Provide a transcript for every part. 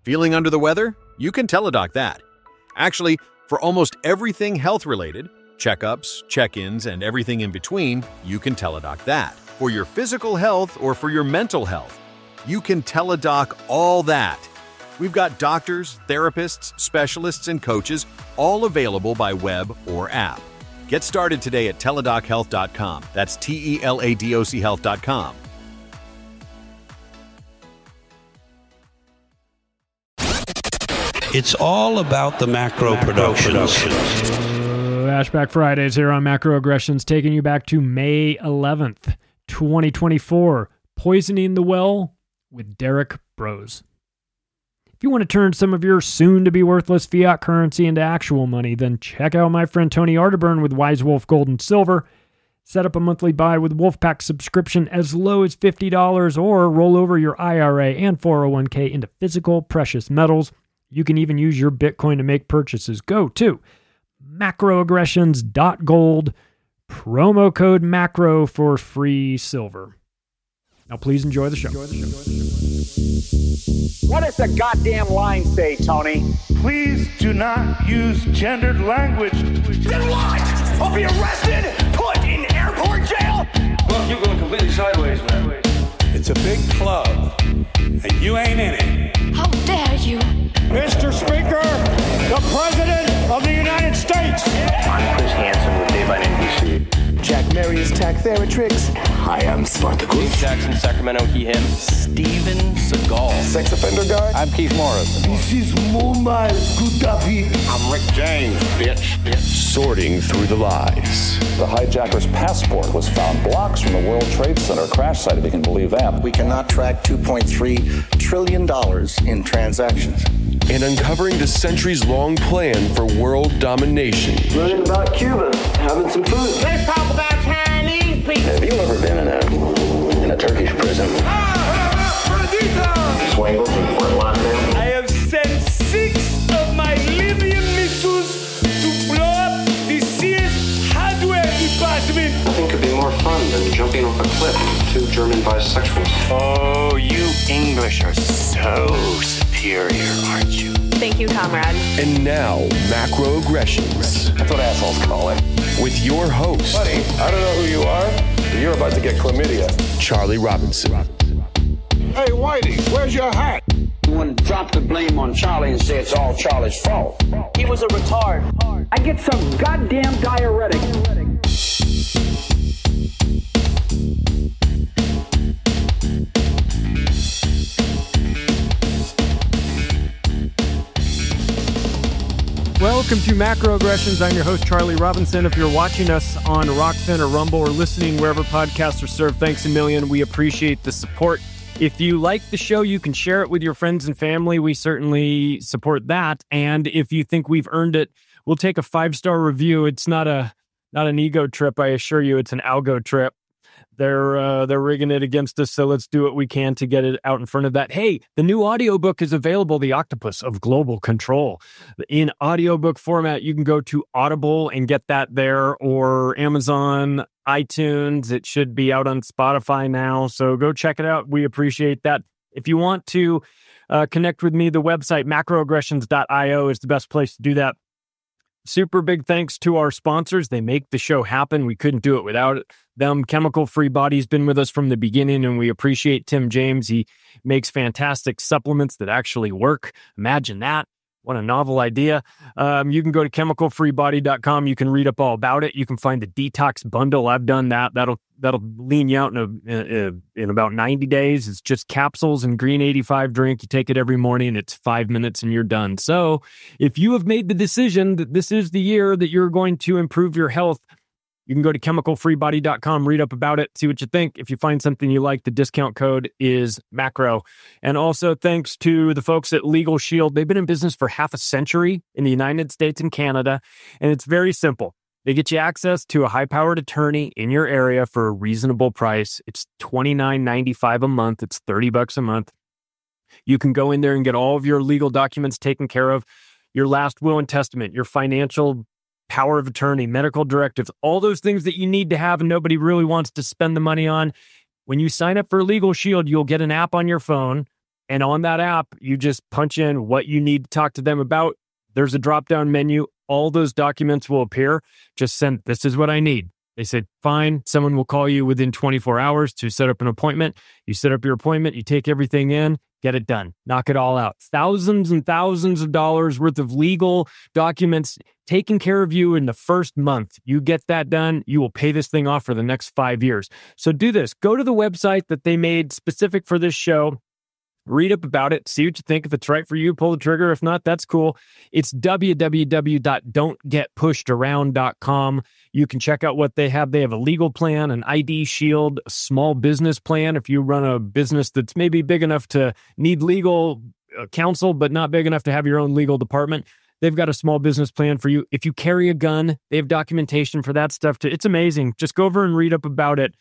Feeling under the weather? You can Teladoc that. Actually, for almost everything health-related, checkups, check-ins, and everything in between, you can Teladoc that. For your physical health or for your mental health, you can Teladoc all that. We've got doctors, therapists, specialists, and coaches all available by web or app. Get started today at teladochealth.com. That's TELADOC health.com. It's all about the macro productions. Ashback Fridays here on Macroaggressions, taking you back to May 11th, 2024. Poisoning the Well with Derek Bros. If you want to turn some of your soon-to-be worthless fiat currency into actual money, then check out my friend Tony Arterburn with Wise Wolf Gold and Silver. Set up a monthly buy with Wolfpack subscription as low as $50 or roll over your IRA and 401k into physical precious metals. You can even use your Bitcoin to make purchases. Go to macroaggressions.gold, promo code MACRO for free silver. Now please enjoy the show. What does the goddamn line say, Tony? Please do not use gendered language. Then what? I'll be arrested, put in airport jail? Look, you're going completely sideways, man. It's a big club, and you ain't in it. How dare you? Mr. Speaker, the President of the United States. I'm Chris Hansen with Dave on NBC. Jack Marius Tack Theratrix. Hi, I'm Spartacus. Jackson, Sacramento, he, him. Steven Seagal. Sex offender guy. I'm Keith Morris. This is Muammar Gaddafi. I'm Rick James, bitch. Sorting through the lies. The hijacker's passport was found blocks from the World Trade Center crash site, if you can believe that. We cannot track $2.3 trillion in transactions. And uncovering the centuries-long plan for world domination. Learning about Cuba, having some food. Let's talk about Chinese people. Have you ever been in a Turkish prison? Swangles and Fort Lauderdale. I have sent 6 of my Libyan missiles to blow up the Sears hardware department. Nothing could be more fun than jumping off a cliff with 2 German bisexuals. Oh, you English are so superior, aren't you? Thank you, comrade. And now, Macroaggressions. That's what assholes call it. With your host, Buddy, I don't know who you are, but you're about to get chlamydia. Charlie Robinson. Hey, Whitey, where's your hat? You want to drop the blame on Charlie and say it's all Charlie's fault. He was a retard. I get some goddamn diuretic. Welcome to Macroaggressions. I'm your host, Charlie Robinson. If you're watching us on Rockfin or Rumble or listening wherever podcasts are served, thanks a million. We appreciate the support. If you like the show, you can share it with your friends and family. We certainly support that. And if you think we've earned it, we'll take a 5-star review. It's not an ego trip, I assure you. It's an algo trip. They're rigging it against us, so let's do what we can to get it out in front of that. Hey, the new audiobook is available, The Octopus of Global Control. In audiobook format, you can go to Audible and get that there, or Amazon, iTunes. It should be out on Spotify now, so go check it out. We appreciate that. If you want to connect with me, the website macroaggressions.io is the best place to do that. Super big thanks to our sponsors. They make the show happen. We couldn't do it without them. Chemical Free Body's been with us from the beginning, and we appreciate Tim James. He makes fantastic supplements that actually work. Imagine that. What a novel idea. You can go to chemicalfreebody.com. You can read up all about it. You can find the detox bundle. I've done that. That'll lean you out in about 90 days. It's just capsules and green 85 drink. You take it every morning. It's 5 minutes and you're done. So if you have made the decision that this is the year that you're going to improve your health, you can go to chemicalfreebody.com, read up about it, see what you think. If you find something you like, the discount code is MACRO. And also thanks to the folks at Legal Shield. They've been in business for half a century in the United States and Canada. And it's very simple. They get you access to a high-powered attorney in your area for a reasonable price. It's $29.95 a month. It's $30 a month. You can go in there and get all of your legal documents taken care of, your last will and testament, your financial power of attorney, medical directives, all those things that you need to have and nobody really wants to spend the money on. When you sign up for Legal Shield, you'll get an app on your phone And on that app, you just punch in what you need to talk to them about. There's a drop-down menu. All those documents will appear. Just send, this is what I need. They said, fine. Someone will call you within 24 hours to set up an appointment. You set up your appointment. You take everything in, get it done. Knock it all out. Thousands and thousands of dollars worth of legal documents taking care of you in the first month. You get that done, you will pay this thing off for the next 5 years. So do this. Go to the website that they made specific for this show. Read up about it. See what you think. If it's right for you, pull the trigger. If not, that's cool. It's www.don'tgetpushedAround.com. You can check out what they have. They have a legal plan, an ID shield, a small business plan. If you run a business that's maybe big enough to need legal counsel, but not big enough to have your own legal department, they've got a small business plan for you. If you carry a gun, they have documentation for that stuff too. It's amazing. Just go over and read up about it.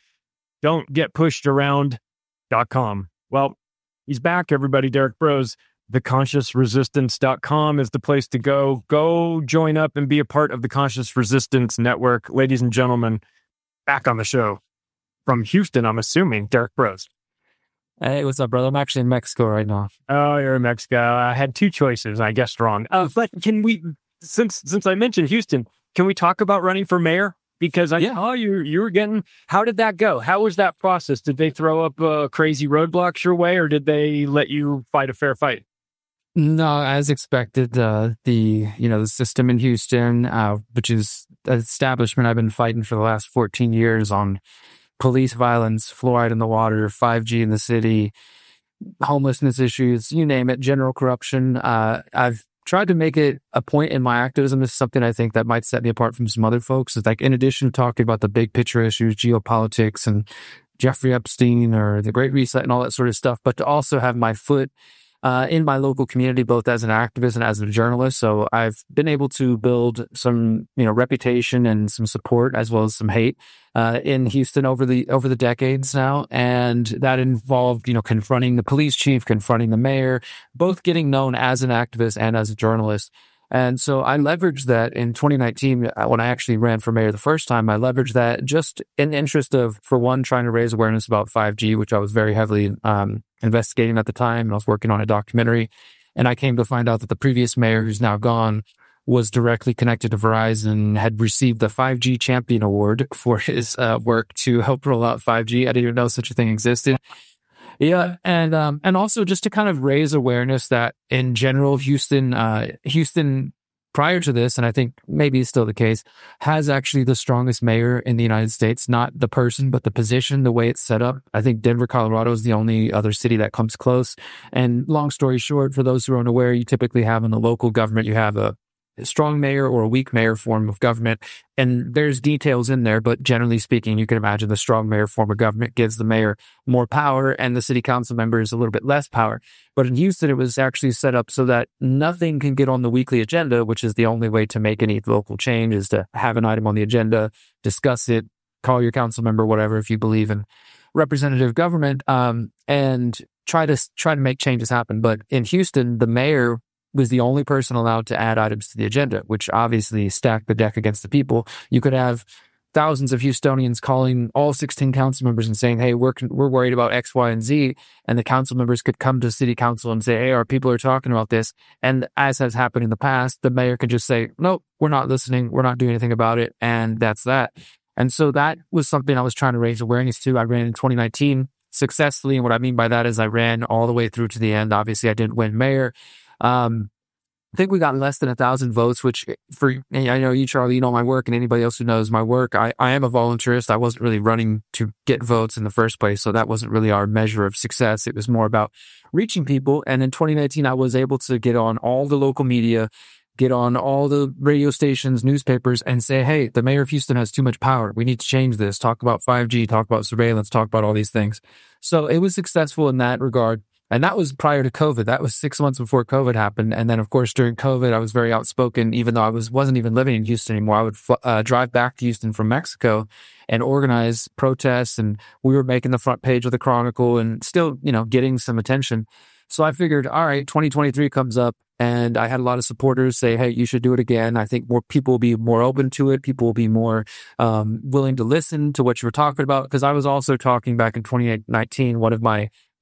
Don'tGetPushedAround.com. Well, he's back, everybody. Derek Broze. TheConsciousResistance.com is the place to go. Go join up and be a part of the Conscious Resistance Network. Ladies and gentlemen, back on the show from Houston, I'm assuming, Derek Broze. Hey, what's up, brother? I'm actually in Mexico right now. Oh, you're in Mexico. I had two choices. I guessed wrong. But can we, since I mentioned Houston, can we talk about running for mayor? Because you were getting, how did that go? How was that process? Did they throw up crazy roadblocks your way, or did they let you fight a fair fight? No, as expected, the system in Houston, which is an establishment I've been fighting for the last 14 years on police violence, fluoride in the water, 5G in the city, homelessness issues, you name it, general corruption. I've tried to make it a point in my activism. This is something I think that might set me apart from some other folks. It's like, in addition to talking about the big picture issues, geopolitics and Jeffrey Epstein or the Great Reset and all that sort of stuff, but to also have my foot in my local community, both as an activist and as a journalist. So I've been able to build some, reputation and some support, as well as some hate, in Houston over the decades now. And that involved, confronting the police chief, confronting the mayor, both getting known as an activist and as a journalist. And so I leveraged that in 2019, when I actually ran for mayor the first time. I leveraged that just in the interest of, for one, trying to raise awareness about 5G, which I was very heavily investigating at the time. And I was working on a documentary. And I came to find out that the previous mayor, who's now gone, was directly connected to Verizon, had received the 5G Champion Award for his work to help roll out 5G. I didn't even know such a thing existed. Yeah, and also just to kind of raise awareness that in general, Houston prior to this, and I think maybe it's still the case, has actually the strongest mayor in the United States, not the person, but the position, the way it's set up. I think Denver, Colorado is the only other city that comes close. And long story short, for those who are unaware, you typically have in the local government, you have a strong mayor or a weak mayor form of government. And there's details in there, but generally speaking, you can imagine the strong mayor form of government gives the mayor more power and the city council members a little bit less power. But in Houston, it was actually set up so that nothing can get on the weekly agenda, which is the only way to make any local change, is to have an item on the agenda, discuss it, call your council member, whatever, if you believe in representative government, and try to make changes happen. But in Houston, the mayor was the only person allowed to add items to the agenda, which obviously stacked the deck against the people. You could have thousands of Houstonians calling all 16 council members and saying, hey, we're worried about X, Y, and Z. And the council members could come to city council and say, hey, our people are talking about this. And as has happened in the past, the mayor could just say, nope, we're not listening. We're not doing anything about it. And that's that. And so that was something I was trying to raise awareness to. I ran in 2019 successfully. And what I mean by that is I ran all the way through to the end. Obviously, I didn't win mayor. I think we got less than 1,000 votes, which I know you, Charlie, you know my work, and anybody else who knows my work, I am a voluntarist. I wasn't really running to get votes in the first place, so that wasn't really our measure of success. It was more about reaching people. And in 2019, I was able to get on all the local media, get on all the radio stations, newspapers, and say, hey, the mayor of Houston has too much power. We need to change this. Talk about 5G, talk about surveillance, talk about all these things. So it was successful in that regard. And that was prior to COVID. That was 6 months before COVID happened. And then, of course, during COVID, I was very outspoken, even though I wasn't even living in Houston anymore. I would drive back to Houston from Mexico and organize protests. And we were making the front page of the Chronicle and still, getting some attention. So I figured, all right, 2023 comes up. And I had a lot of supporters say, hey, you should do it again. I think more people will be more open to it. People will be more willing to listen to what you were talking about. Because I was also talking back in 2019, one of my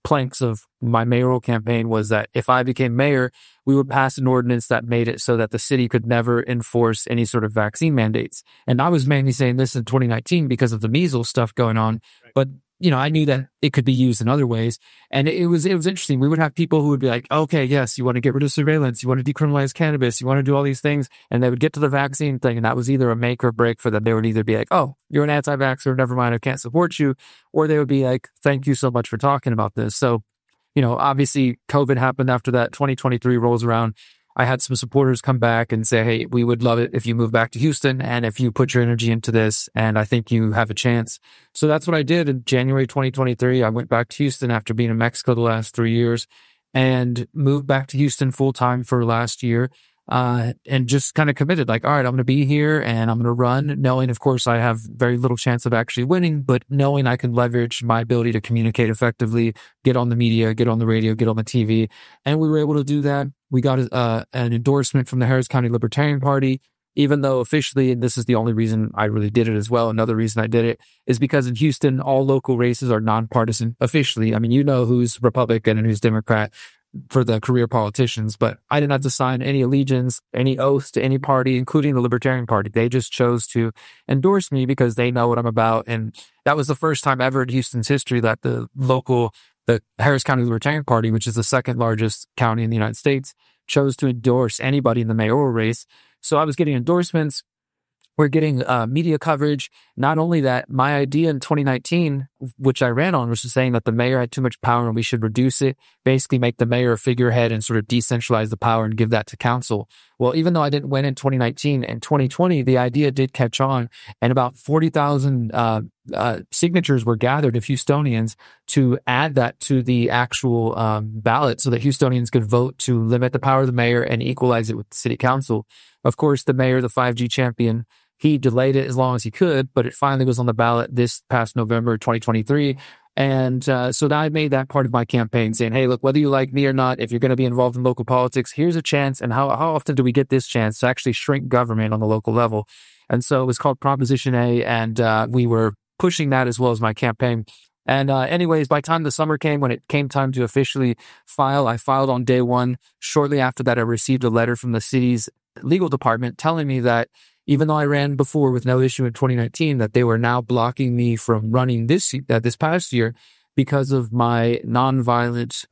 planks of my mayoral campaign was that if I became mayor, we would pass an ordinance that made it so that the city could never enforce any sort of vaccine mandates. And I was mainly saying this in 2019 because of the measles stuff going on. But, I knew that it could be used in other ways. And it was interesting. We would have people who would be like, okay, yes, you want to get rid of surveillance. You want to decriminalize cannabis. You want to do all these things. And they would get to the vaccine thing. And that was either a make or break for them. They would either be like, oh, you're an anti-vaxxer. Never mind. I can't support you. Or they would be like, thank you so much for talking about this. So, obviously COVID happened after that. 2023 rolls around. I had some supporters come back and say, hey, we would love it if you move back to Houston and if you put your energy into this, and I think you have a chance. So that's what I did in January 2023. I went back to Houston after being in Mexico the last 3 years and moved back to Houston full time for last year. And just kind of committed, like, all right, I'm going to be here and I'm going to run, knowing, of course, I have very little chance of actually winning, but knowing I can leverage my ability to communicate effectively, get on the media, get on the radio, get on the TV. And we were able to do that. We got an endorsement from the Harris County Libertarian Party, even though officially, and this is the only reason I really did it as well, another reason I did it is because in Houston, all local races are nonpartisan officially. I mean, who's Republican and who's Democrat for the career politicians, but I didn't have to sign any allegiance, any oaths to any party, including the Libertarian Party. They just chose to endorse me because they know what I'm about. And that was the first time ever in Houston's history that the Harris County Libertarian Party, which is the second largest county in the United States, chose to endorse anybody in the mayoral race. So I was getting endorsements. We're getting media coverage. Not only that, my idea in 2019, which I ran on, was just saying that the mayor had too much power and we should reduce it, basically make the mayor a figurehead and sort of decentralize the power and give that to council. Well, even though I didn't win in 2019, in 2020, the idea did catch on, and about 40,000 signatures were gathered of Houstonians to add that to the actual ballot so that Houstonians could vote to limit the power of the mayor and equalize it with the city council. Of course, the mayor, the 5G champion, he delayed it as long as he could, but it finally was on the ballot this past November 2023. And so I made that part of my campaign, saying, hey, look, whether you like me or not, if you're going to be involved in local politics, here's a chance. And how often do we get this chance to actually shrink government on the local level? And so it was called Proposition A, and we were pushing that as well as my campaign. And anyways, by the time the summer came, when it came time to officially file, I filed on day one. Shortly after that, I received a letter from the city's legal department telling me that even though I ran before with no issue in 2019, that they were now blocking me from running this past year because of my nonviolent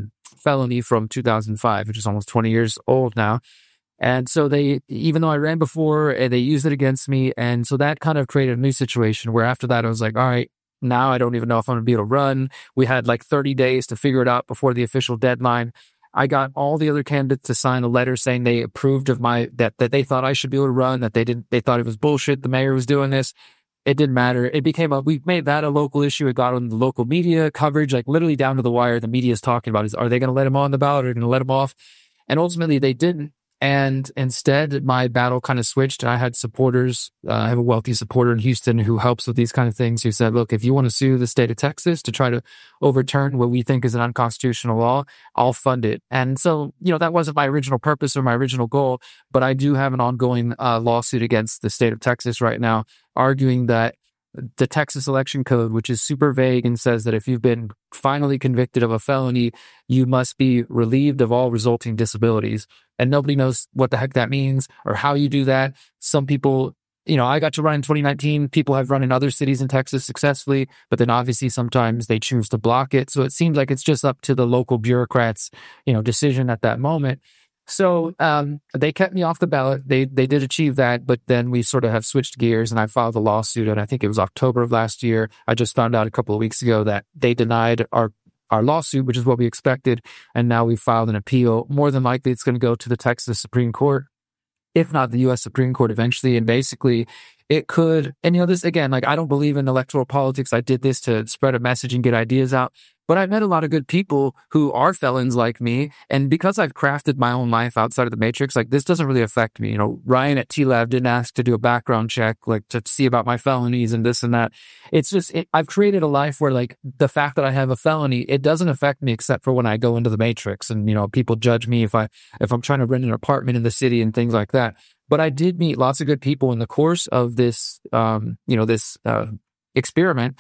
felony from 2005, which is almost 20 years old now. And so even though I ran before, they used it against me. And so that kind of created a new situation where after that, I was like, all right, now I don't even know if I'm going to be able to run. We had like 30 days to figure it out before the official deadline. I got all the other candidates to sign a letter saying they approved of that they thought I should be able to run, that they thought it was bullshit. The mayor was doing this. It didn't matter. It became we made that a local issue. It got on the local media coverage, like literally down to the wire. The media is talking about are they going to let him on the ballot or are they going to let him off? And ultimately they didn't. And instead, my battle kind of switched. I had supporters. I have a wealthy supporter in Houston who helps with these kind of things, who said, look, if you want to sue the state of Texas to try to overturn what we think is an unconstitutional law, I'll fund it. And so, that wasn't my original purpose or my original goal, but I do have an ongoing lawsuit against the state of Texas right now, arguing that the Texas election code, which is super vague and says that if you've been finally convicted of a felony, you must be relieved of all resulting disabilities. And nobody knows what the heck that means or how you do that. Some people, I got to run in 2019. People have run in other cities in Texas successfully, but then obviously sometimes they choose to block it. So it seems like it's just up to the local bureaucrats, decision at that moment. So they kept me off the ballot. They did achieve that, but then we sort of have switched gears, and I filed a lawsuit, and I think it was October of last year. I just found out a couple of weeks ago that they denied our lawsuit, which is what we expected, and now we filed an appeal. More than likely, it's going to go to the Texas Supreme Court, if not the U.S. Supreme Court eventually, and basically it could, and this again, like I don't believe in electoral politics. I did this to spread a message and get ideas out. But I've met a lot of good people who are felons like me. And because I've crafted my own life outside of the matrix, like this doesn't really affect me. Ryan at TLAV didn't ask to do a background check, like to see about my felonies and this and that. It's just, I've created a life where like the fact that I have a felony, it doesn't affect me except for when I go into the matrix and, people judge me if I'm trying to rent an apartment in the city and things like that. But I did meet lots of good people in the course of this, experiment,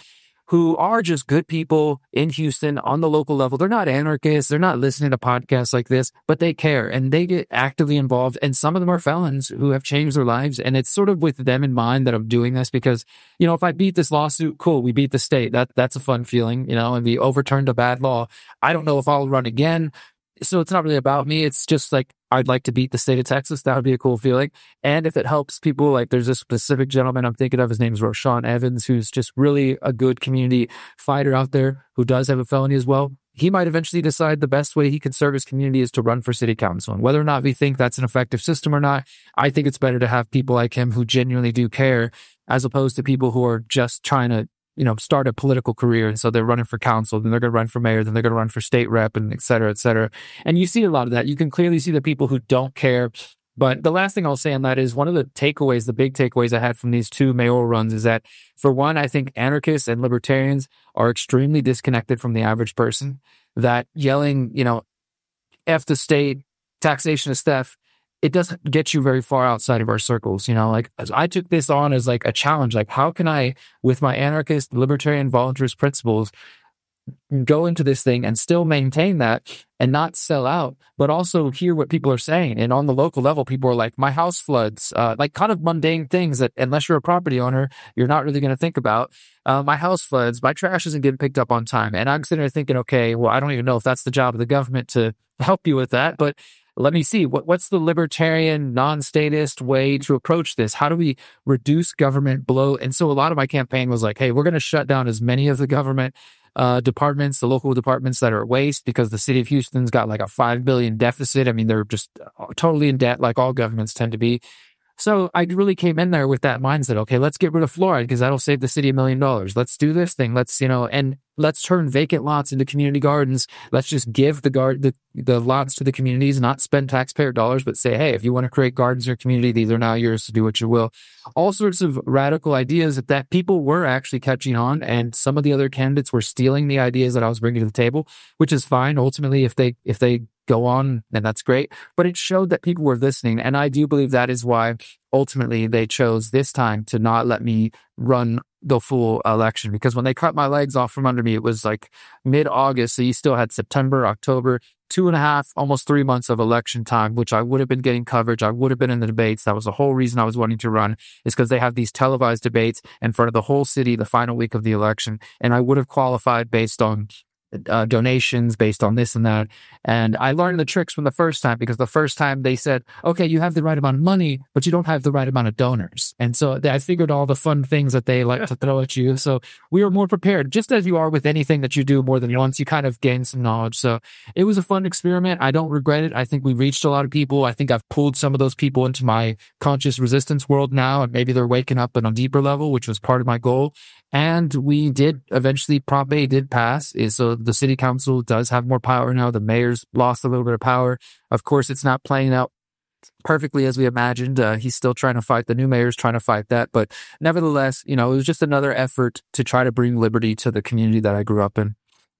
who are just good people in Houston on the local level. They're not anarchists. They're not listening to podcasts like this, but they care and they get actively involved. And some of them are felons who have changed their lives. And it's sort of with them in mind that I'm doing this because, you know, if I beat this lawsuit, cool, we beat the state. That's a fun feeling, you know, and we overturned a bad law. I don't know if I'll run again. So it's not really about me. It's just like, I'd like to beat the state of Texas. That would be a cool feeling. And if it helps people, like there's a specific gentleman I'm thinking of, his name is Roshan Evans, who's just really a good community fighter out there who does have a felony as well. He might eventually decide the best way he can serve his community is to run for city council. And whether or not we think that's an effective system or not, I think it's better to have people like him who genuinely do care as opposed to people who are just trying to, you know, start a political career. And so they're running for council, then they're going to run for mayor, then they're going to run for state rep, and et cetera, et cetera. And you see a lot of that. You can clearly see the people who don't care. But the last thing I'll say on that is one of the takeaways, the big takeaways I had from these two mayoral runs is that, for one, I think anarchists and libertarians are extremely disconnected from the average person. That yelling, you know, F the state, taxation is theft, it doesn't get you very far outside of our circles. You know, like I took this on as like a challenge. Like, how can I, with my anarchist, libertarian, voluntarist principles, go into this thing and still maintain that and not sell out, but also hear what people are saying. And on the local level, people are like, my house floods, like kind of mundane things that unless you're a property owner, you're not really going to think about. My house floods, my trash isn't getting picked up on time. And I'm sitting there thinking, okay, well, I don't even know if that's the job of the government to help you with that, but let me see, what's the libertarian, non-statist way to approach this? How do we reduce government bloat? And so a lot of my campaign was like, hey, we're going to shut down as many of the government departments, the local departments that are at waste, because the city of Houston's got like a $5 billion deficit. I mean, they're just totally in debt like all governments tend to be. So I really came in there with that mindset. Okay, let's get rid of fluoride because that'll save the city $1 million. Let's do this thing. Let's, you know, and let's turn vacant lots into community gardens. Let's just give the lots to the communities, not spend taxpayer dollars, but say, hey, if you want to create gardens in your community, these are now yours to do what you will. All sorts of radical ideas that people were actually catching on, and some of the other candidates were stealing the ideas that I was bringing to the table, which is fine. Ultimately, if they go on, then that's great. But it showed that people were listening. And I do believe that is why ultimately they chose this time to not let me run the full election, because when they cut my legs off from under me, it was like mid-August. So you still had September, October, 2.5, almost 3 months of election time, which I would have been getting coverage. I would have been in the debates. That was the whole reason I was wanting to run, is because they have these televised debates in front of the whole city the final week of the election. And I would have qualified based on donations, based on this and that. And I learned the tricks from the first time, because the first time they said, okay, you have the right amount of money, but you don't have the right amount of donors. And so I figured all the fun things that they like to throw at you. So we were more prepared, just as you are with anything that you do more than once, you kind of gain some knowledge. So it was a fun experiment. I don't regret it. I think we reached a lot of people. I think I've pulled some of those people into my conscious resistance world now, and maybe they're waking up on a deeper level, which was part of my goal. And we did eventually, Prop A did pass. So the city council does have more power now. The mayor's lost a little bit of power. Of course, it's not playing out perfectly as we imagined. He's still trying to fight. The new mayor's trying to fight that. But nevertheless, you know, it was just another effort to try to bring liberty to the community that I grew up in.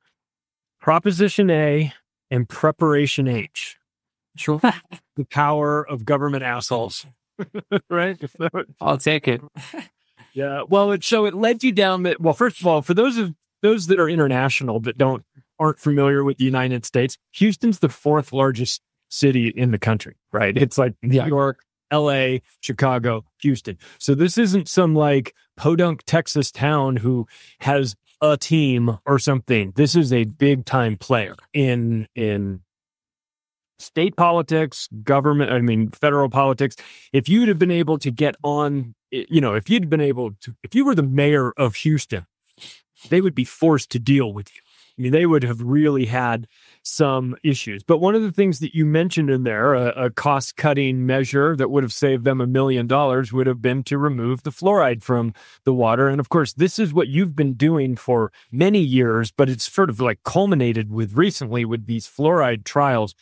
Proposition A and Preparation H. Sure. The power of government assholes. Right? I'll take it. Yeah. Well, it led you down that. Well, first of all, for those that are international but aren't familiar with the United States, Houston's the 4th largest city in the country, right? It's like New York, LA, Chicago, Houston. So this isn't some like podunk Texas town who has a team or something. This is a big time player in state politics, government, federal politics. If you'd have been able to get on, you know, if you were the mayor of Houston, they would be forced to deal with you. I mean, they would have really had some issues. But one of the things that you mentioned in there, a cost-cutting measure that would have saved them $1 million, would have been to remove the fluoride from the water. And of course, this is what you've been doing for many years, but it's sort of like culminated with recently with these fluoride trials.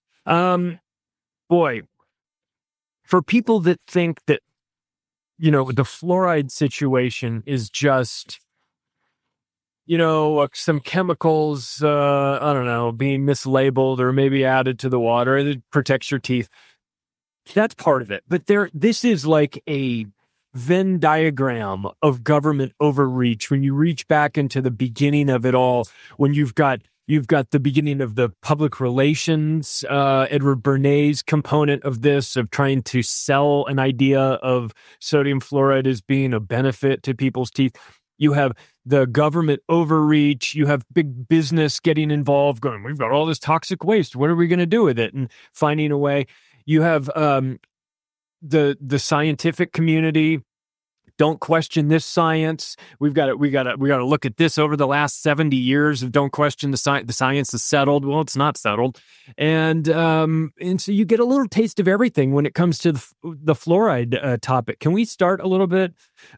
Boy, for people that think that, you know, the fluoride situation is just, you know, some chemicals, I don't know, being mislabeled or maybe added to the water that protects your teeth. That's part of it. But this is like a Venn diagram of government overreach, when you reach back into the beginning of it all, when you've got the beginning of the public relations, Edward Bernays component of this, of trying to sell an idea of sodium fluoride as being a benefit to people's teeth. You have the government overreach. You have big business getting involved, going, we've got all this toxic waste. What are we going to do with it? And finding a way. You have the scientific community. Don't question this science. We got to look at this over the last 70 years of don't question the science. The science is settled. Well, it's not settled. And so you get a little taste of everything when it comes to the fluoride topic. Can we start a little bit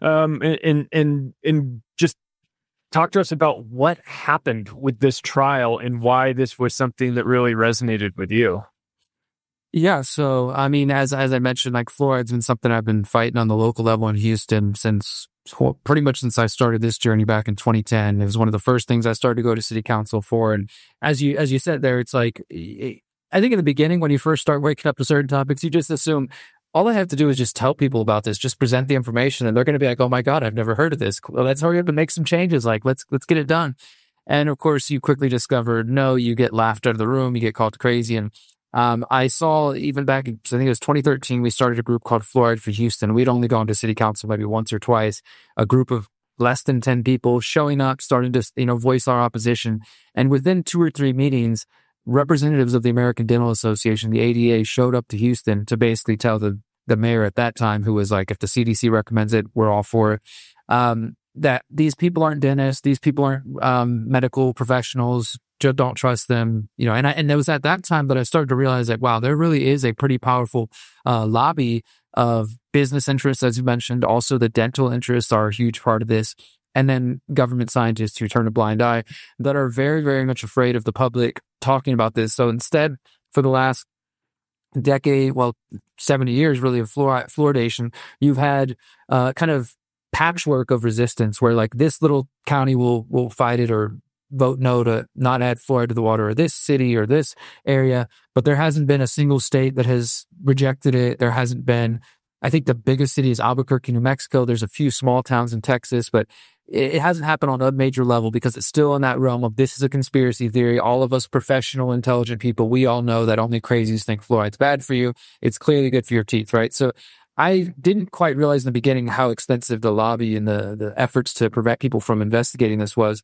and just talk to us about what happened with this trial and why this was something that really resonated with you? Yeah, so I mean, as I mentioned, like fluoride's been something I've been fighting on the local level in Houston pretty much since I started this journey back in 2010. It was one of the first things I started to go to city council for. And as you said there, it's like, I think in the beginning, when you first start waking up to certain topics, you just assume all I have to do is just tell people about this, just present the information, and they're going to be like, oh my God, I've never heard of this. Well, let's hurry up and make some changes. Like, let's get it done. And of course, you quickly discovered, no, you get laughed out of the room, you get called crazy. And I saw even back, I think it was 2013, we started a group called Fluoride for Houston. We'd only gone to city council maybe once or twice, a group of less than 10 people showing up, starting to, voice our opposition. And within 2 or 3 meetings, representatives of the American Dental Association, the ADA, showed up to Houston to basically tell the mayor at that time, who was like, if the CDC recommends it, we're all for it, that these people aren't dentists, these people aren't medical professionals, don't trust them, and it was at that time that I started to realize that, wow, there really is a pretty powerful lobby of business interests, as you mentioned. Also, the dental interests are a huge part of this. And then government scientists who turn a blind eye that are very, very much afraid of the public talking about this. So instead, for the last decade, 70 years really of fluoridation, you've had kind of patchwork of resistance where like this little county will fight it or vote no to not add fluoride to the water, or this city or this area, but there hasn't been a single state that has rejected it. There hasn't been, I think the biggest city is Albuquerque, New Mexico. There's a few small towns in Texas, but it hasn't happened on a major level because it's still in that realm of this is a conspiracy theory. All of us professional, intelligent people, we all know that only crazies think fluoride's bad for you. It's clearly good for your teeth, right? So I didn't quite realize in the beginning how extensive the lobby and the efforts to prevent people from investigating this was.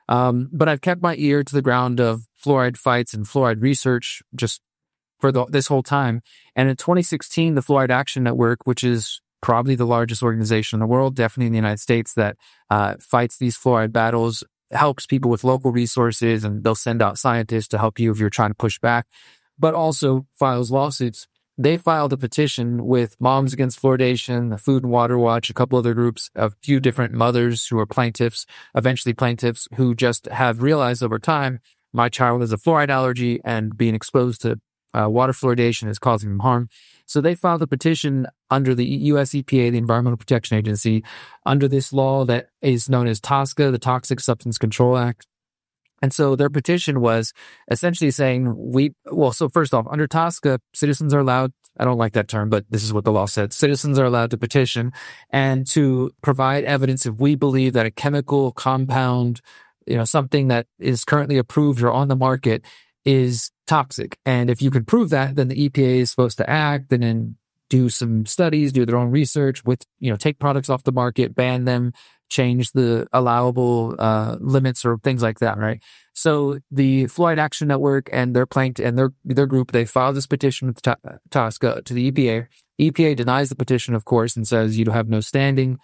But I've kept my ear to the ground of fluoride fights and fluoride research just for this whole time. And in 2016, the Fluoride Action Network, which is probably the largest organization in the world, definitely in the United States, that fights these fluoride battles, helps people with local resources, and they'll send out scientists to help you if you're trying to push back, but also files lawsuits. They filed a petition with Moms Against Fluoridation, the Food and Water Watch, a couple other groups, a few different mothers who are plaintiffs, eventually plaintiffs, who just have realized over time, my child has a fluoride allergy and being exposed to water fluoridation is causing them harm. So they filed a petition under the US EPA, the Environmental Protection Agency, under this law that is known as TSCA, the Toxic Substance Control Act. And so their petition was essentially saying, so first off, under TSCA, citizens are allowed, I don't like that term, but this is what the law said, citizens are allowed to petition and to provide evidence if we believe that a chemical compound, something that is currently approved or on the market is toxic. And if you can prove that, then the EPA is supposed to act and then do some studies, do their own research with, take products off the market, ban them, change the allowable limits or things like that, right? So the Fluoride Action Network and their plaintiff and their group, they filed this petition with TSCA to the EPA. EPA denies the petition, of course, and says you have no standing.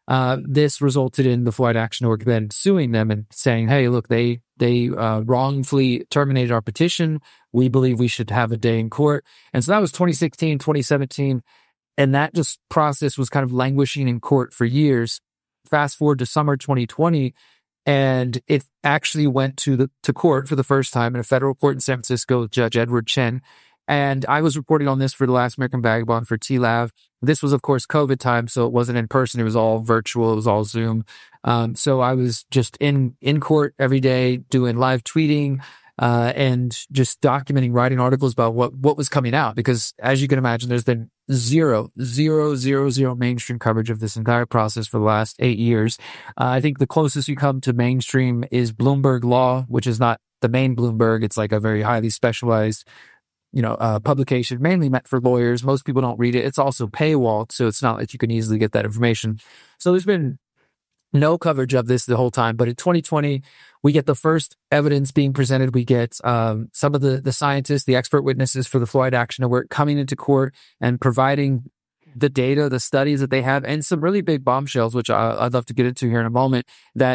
This resulted in the Fluoride Action Network then suing them and saying, hey, look, they wrongfully terminated our petition. We believe we should have a day in court. And so that was 2016, 2017. And that just process was kind of languishing in court for years. Fast forward to summer 2020, and it actually went to court for the first time in a federal court in San Francisco with Judge Edward Chen. And I was reporting on this for the Last American Vagabond for TLAV. This was, of course, COVID time, so it wasn't in person. It was all virtual. It was all Zoom. So I was just in court every day doing live tweeting, and just documenting, writing articles about what was coming out. Because as you can imagine, there's been zero mainstream coverage of this entire process for the last 8 years. I think the closest you come to mainstream is Bloomberg Law, which is not the main Bloomberg. It's like a very highly specialized publication, mainly meant for lawyers. Most people don't read it. It's also paywalled, so it's not like you can easily get that information. So there's been no coverage of this the whole time. But in 2020, we get the first evidence being presented. We get some of the scientists, the expert witnesses for the Fluoride Action Network coming into court and providing the data, the studies that they have, and some really big bombshells, which I'd love to get into here in a moment, that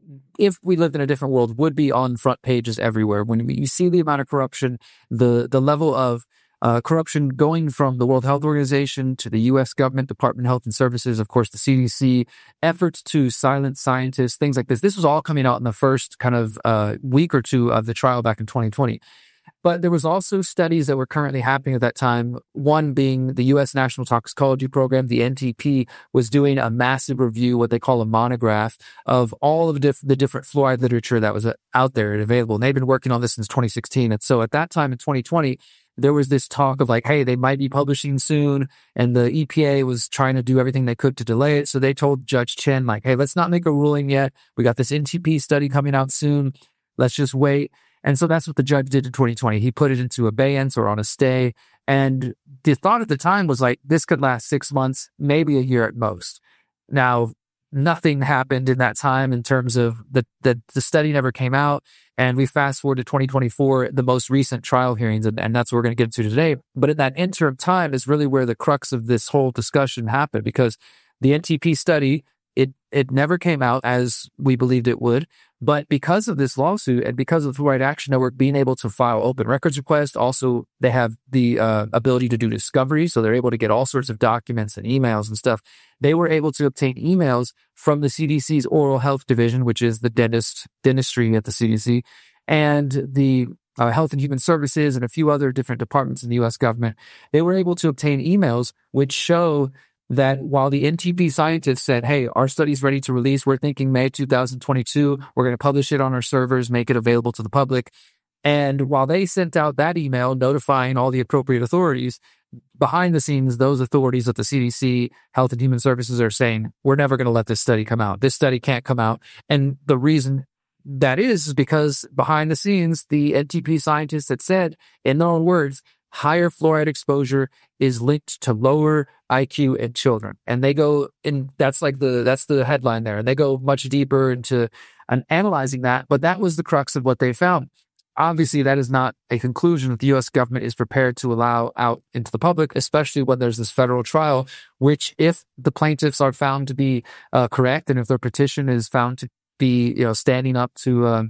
if we lived in a different world would be on front pages everywhere. When you see the amount of corruption, the level of corruption going from the World Health Organization to the U.S. government, Department of Health and Services, of course, the CDC, efforts to silence scientists, things like this. This was all coming out in the first kind of week or two of the trial back in 2020. But there was also studies that were currently happening at that time. One being the U.S. National Toxicology Program, the NTP, was doing a massive review, what they call a monograph, of all of the different fluoride literature that was out there and available. And they've been working on this since 2016. And so at that time in 2020, there was this talk of like, hey, they might be publishing soon. And the EPA was trying to do everything they could to delay it. So they told Judge Chen, like, hey, let's not make a ruling yet. We got this NTP study coming out soon. Let's just wait. And so that's what the judge did in 2020. He put it into abeyance or on a stay. And the thought at the time was like, this could last 6 months, maybe a year at most. Now, nothing happened in that time in terms of the study never came out. And we fast forward to 2024, the most recent trial hearings, and that's what we're going to get into today. But in that interim time is really where the crux of this whole discussion happened, because the NTP study, it never came out as we believed it would. But because of this lawsuit and because of the Fluoride Action Network being able to file open records requests, also they have the ability to do discovery. So they're able to get all sorts of documents and emails and stuff. They were able to obtain emails from the CDC's Oral Health Division, which is the dentistry at the CDC, and the Health and Human Services and a few other different departments in the U.S. government. They were able to obtain emails which show that while the NTP scientists said, hey, our study's ready to release, we're thinking May 2022, we're going to publish it on our servers, make it available to the public. And while they sent out that email notifying all the appropriate authorities, behind the scenes, those authorities at the CDC, Health and Human Services, are saying, we're never going to let this study come out. This study can't come out. And the reason that is because behind the scenes, the NTP scientists had said, in their own words, higher fluoride exposure is linked to lower IQ in children. And they go in, that's the headline there. And they go much deeper into analyzing that, but that was the crux of what they found. Obviously, that is not a conclusion that the U.S. government is prepared to allow out into the public, especially when there's this federal trial, which if the plaintiffs are found to be correct, and if their petition is found to be, standing up to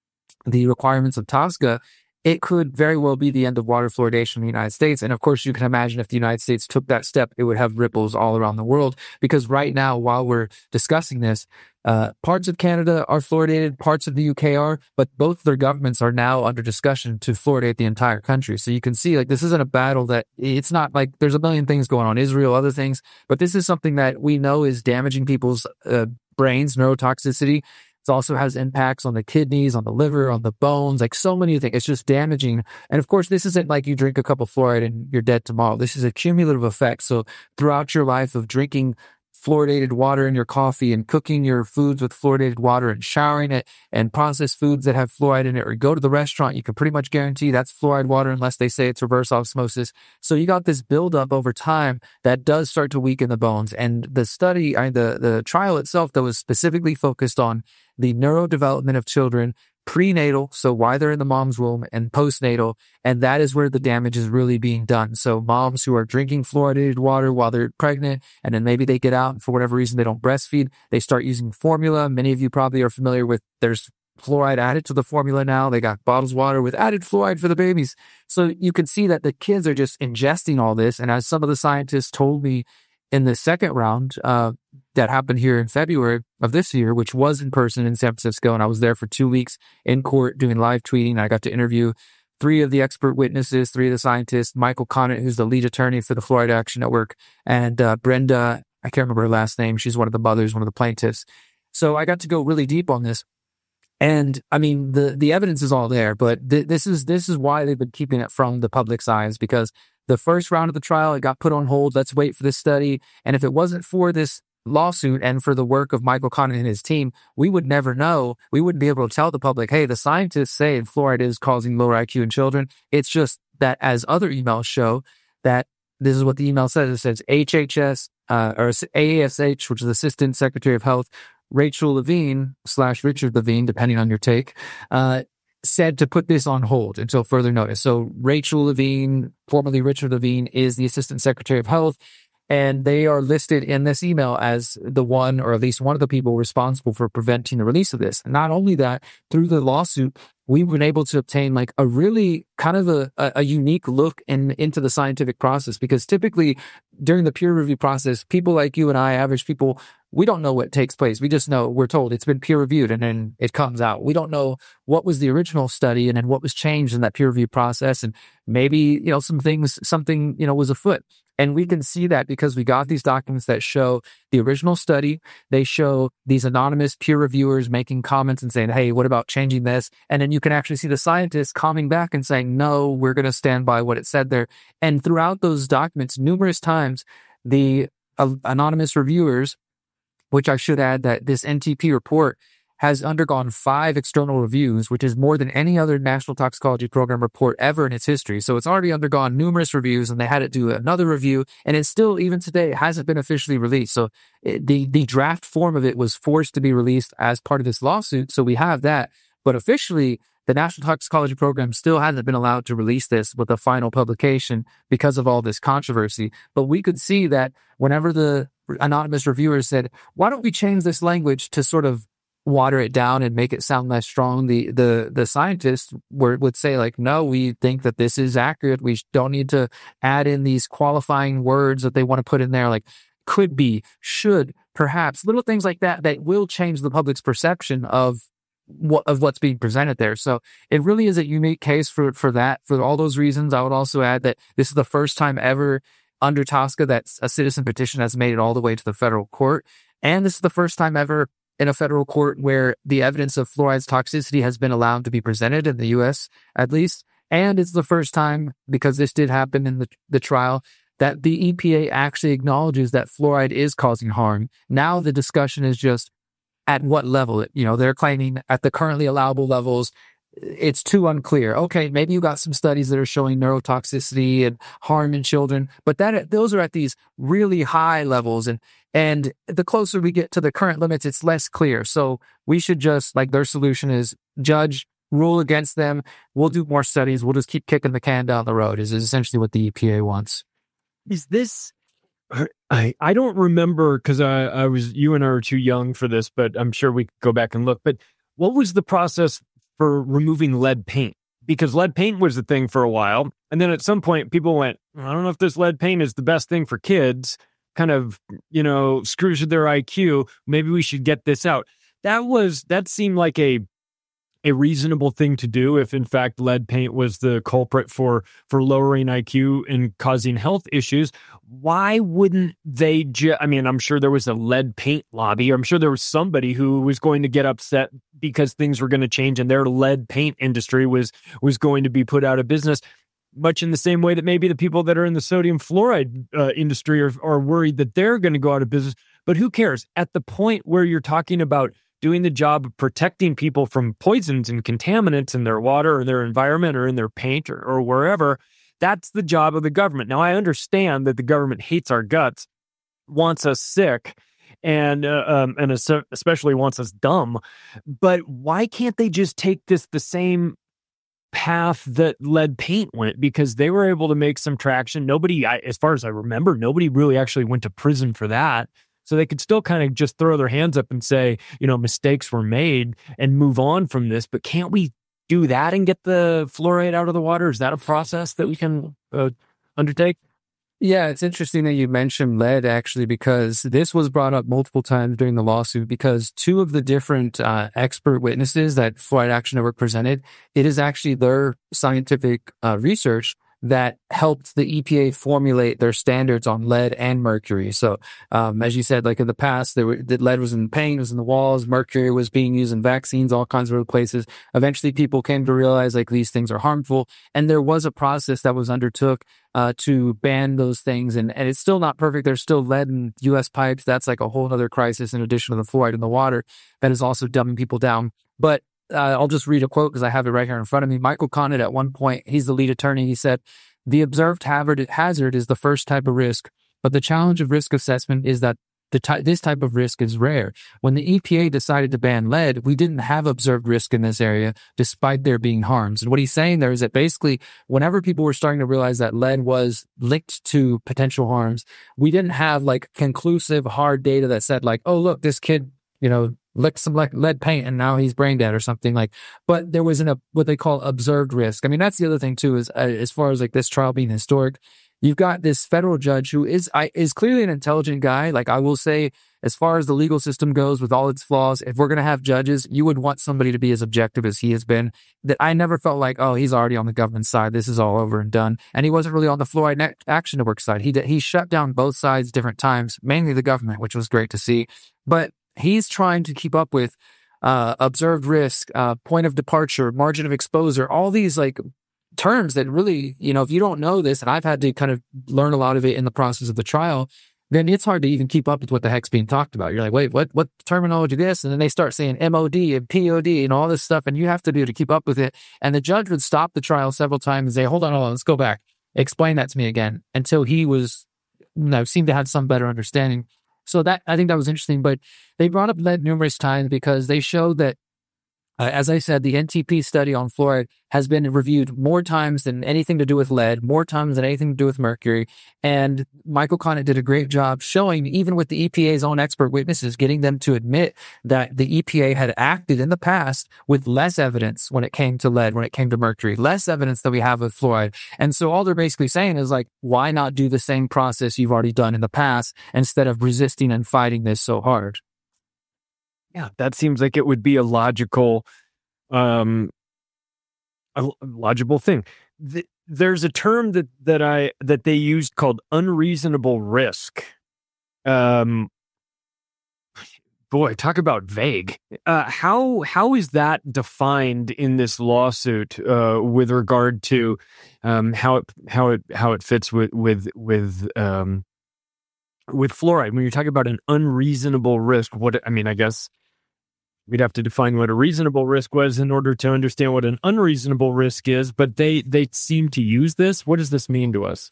the requirements of TSCA, it could very well be the end of water fluoridation in the United States. And of course, you can imagine if the United States took that step, it would have ripples all around the world. Because right now, while we're discussing this, parts of Canada are fluoridated, parts of the UK are, but both their governments are now under discussion to fluoridate the entire country. So you can see, like, this isn't a battle that, it's not like there's a million things going on, Israel, other things, but this is something that we know is damaging people's brains, neurotoxicity. It also has impacts on the kidneys, on the liver, on the bones, like so many things. It's just damaging. And of course, this isn't like you drink a cup of fluoride and you're dead tomorrow. This is a cumulative effect. So throughout your life of drinking fluoridated water in your coffee and cooking your foods with fluoridated water and showering it and processed foods that have fluoride in it, or go to the restaurant, you can pretty much guarantee that's fluoride water unless they say it's reverse osmosis. So you got this buildup over time that does start to weaken the bones. And the study, the trial itself, that was specifically focused on the neurodevelopment of children, prenatal, so while they're in the mom's womb, and postnatal, and that is where the damage is really being done. So moms who are drinking fluoridated water while they're pregnant, and then maybe they get out and for whatever reason they don't breastfeed, they start using formula. Many of you probably are familiar with, there's fluoride added to the formula now. They got bottles of water with added fluoride for the babies. So you can see that the kids are just ingesting all this. And as some of the scientists told me in the second round that happened here in February of this year, which was in person in San Francisco, and I was there for 2 weeks in court doing live tweeting. I got to interview 3 of the expert witnesses, 3 of the scientists, Michael Conant, who's the lead attorney for the Fluoride Action Network, and Brenda, I can't remember her last name. She's one of the mothers, one of the plaintiffs. So I got to go really deep on this. And I mean, the evidence is all there, but this is why they've been keeping it from the public's eyes, because the first round of the trial, it got put on hold. Let's wait for this study. And if it wasn't for this lawsuit and for the work of Michael Condon and his team, we would never know. We wouldn't be able to tell the public, hey, the scientists say fluoride is causing lower IQ in children. It's just that, as other emails show, that this is what the email says. It says HHS or AASH, which is Assistant Secretary of Health, Rachel Levine / Richard Levine, depending on your take, said to put this on hold until further notice. So Rachel Levine, formerly Richard Levine, is the Assistant Secretary of Health, and they are listed in this email as the one, or at least one of the people responsible for preventing the release of this. And not only that, through the lawsuit, we've been able to obtain like a really kind of a unique look into the scientific process, because typically during the peer review process, people like you and I, average people, we don't know what takes place. We just know, we're told it's been peer reviewed and then it comes out. We don't know what was the original study and then what was changed in that peer review process. And maybe, something, was afoot. And we can see that because we got these documents that show the original study. They show these anonymous peer reviewers making comments and saying, hey, what about changing this? And then you can actually see the scientists coming back and saying, no, we're going to stand by what it said there. And throughout those documents, numerous times, the anonymous reviewers, which I should add that this NTP report has undergone 5 external reviews, which is more than any other National Toxicology Program report ever in its history. So it's already undergone numerous reviews, and they had it do another review, and it still, even today, hasn't been officially released. So the draft form of it was forced to be released as part of this lawsuit, so we have that. But officially, the National Toxicology Program still hasn't been allowed to release this with a final publication because of all this controversy. But we could see that whenever the anonymous reviewers said, why don't we change this language to sort of water it down and make it sound less strong, the scientists would say, like, no, we think that this is accurate. We don't need to add in these qualifying words that they want to put in there, like could be, should, perhaps, little things like that will change the public's perception of what's being presented there. So it really is a unique case for that. For all those reasons, I would also add that this is the first time ever under TSCA that a citizen petition has made it all the way to the federal court. And this is the first time ever in a federal court where the evidence of fluoride's toxicity has been allowed to be presented in the U.S., at least. And it's the first time, because this did happen in the trial, that the EPA actually acknowledges that fluoride is causing harm. Now the discussion is just at what level. They're claiming at the currently allowable levels, it's too unclear. Okay, maybe you got some studies that are showing neurotoxicity and harm in children, but those are at these really high levels. And the closer we get to the current limits, it's less clear. So we should just, like, their solution is judge, rule against them. We'll do more studies. We'll just keep kicking the can down the road is essentially what the EPA wants. Is this, I don't remember, because you and I were too young for this, but I'm sure we could go back and look. But what was the process for removing lead paint? Because lead paint was the thing for a while. And then at some point people went, I don't know if this lead paint is the best thing for kids, kind of, screws with their IQ. Maybe we should get this out. That seemed like a reasonable thing to do if in fact lead paint was the culprit for lowering IQ and causing health issues. Why wouldn't they I'm sure there was a lead paint lobby, or I'm sure there was somebody who was going to get upset because things were going to change and their lead paint industry was going to be put out of business, much in the same way that maybe the people that are in the sodium fluoride industry are worried that they're going to go out of business. But who cares? At the point where you're talking about doing the job of protecting people from poisons and contaminants in their water or their environment or in their paint or wherever, that's the job of the government. Now, I understand that the government hates our guts, wants us sick, and especially wants us dumb. But why can't they just take this the same path that lead paint went? Because they were able to make some traction. Nobody, as far as I remember, nobody really actually went to prison for that. So they could still kind of just throw their hands up and say, mistakes were made and move on from this. But can't we do that and get the fluoride out of the water? Is that a process that we can undertake? Yeah, it's interesting that you mentioned lead, actually, because this was brought up multiple times during the lawsuit, because 2 of the different expert witnesses that Fluoride Action Network presented, it is actually their scientific research that helped the EPA formulate their standards on lead and mercury. So, as you said, like in the past, the lead was in paint, was in the walls, mercury was being used in vaccines, all kinds of other places. Eventually, people came to realize like these things are harmful, and there was a process that was undertook to ban those things. And it's still not perfect. There's still lead in U.S. pipes. That's like a whole other crisis in addition to the fluoride in the water that is also dumbing people down. But I'll just read a quote because I have it right here in front of me. Michael Conant, at one point, he's the lead attorney. He said, "The observed hazard is the first type of risk, but the challenge of risk assessment is that this type of risk is rare. When the EPA decided to ban lead, we didn't have observed risk in this area, despite there being harms." And what he's saying there is that basically, whenever people were starting to realize that lead was linked to potential harms, we didn't have like conclusive hard data that said like, oh, look, this kid, licked some lead paint and now he's brain dead or something like. But there was what they call observed risk. I mean, that's the other thing too, is as far as like this trial being historic, you've got this federal judge who is clearly an intelligent guy. Like I will say, as far as the legal system goes with all its flaws, if we're going to have judges, you would want somebody to be as objective as he has been. That I never felt like, oh, he's already on the government side. This is all over and done. And he wasn't really on the Fluoride Action Network side. He shut down both sides different times, mainly the government, which was great to see. But he's trying to keep up with observed risk, point of departure, margin of exposure, all these like terms that really, if you don't know this, and I've had to kind of learn a lot of it in the process of the trial, then it's hard to even keep up with what the heck's being talked about. You're like, wait, what terminology this? And then they start saying MOD and POD and all this stuff, and you have to be able to keep up with it. And the judge would stop the trial several times and say, hold on, let's go back. Explain that to me again, until he seemed to have some better understanding. So I think that was interesting. But they brought up lead numerous times because they showed that, as I said, the NTP study on fluoride has been reviewed more times than anything to do with lead, more times than anything to do with mercury. And Michael Conant did a great job showing, even with the EPA's own expert witnesses, getting them to admit that the EPA had acted in the past with less evidence when it came to lead, when it came to mercury, less evidence than we have with fluoride. And so all they're basically saying is like, why not do the same process you've already done in the past instead of resisting and fighting this so hard? Yeah, that seems like it would be a logical thing. There's a term that they used called unreasonable risk. Boy, talk about vague. How is that defined in this lawsuit with regard to how it fits with fluoride? When you're talking about an unreasonable risk, I guess we'd have to define what a reasonable risk was in order to understand what an unreasonable risk is, but they seem to use this. What does this mean to us?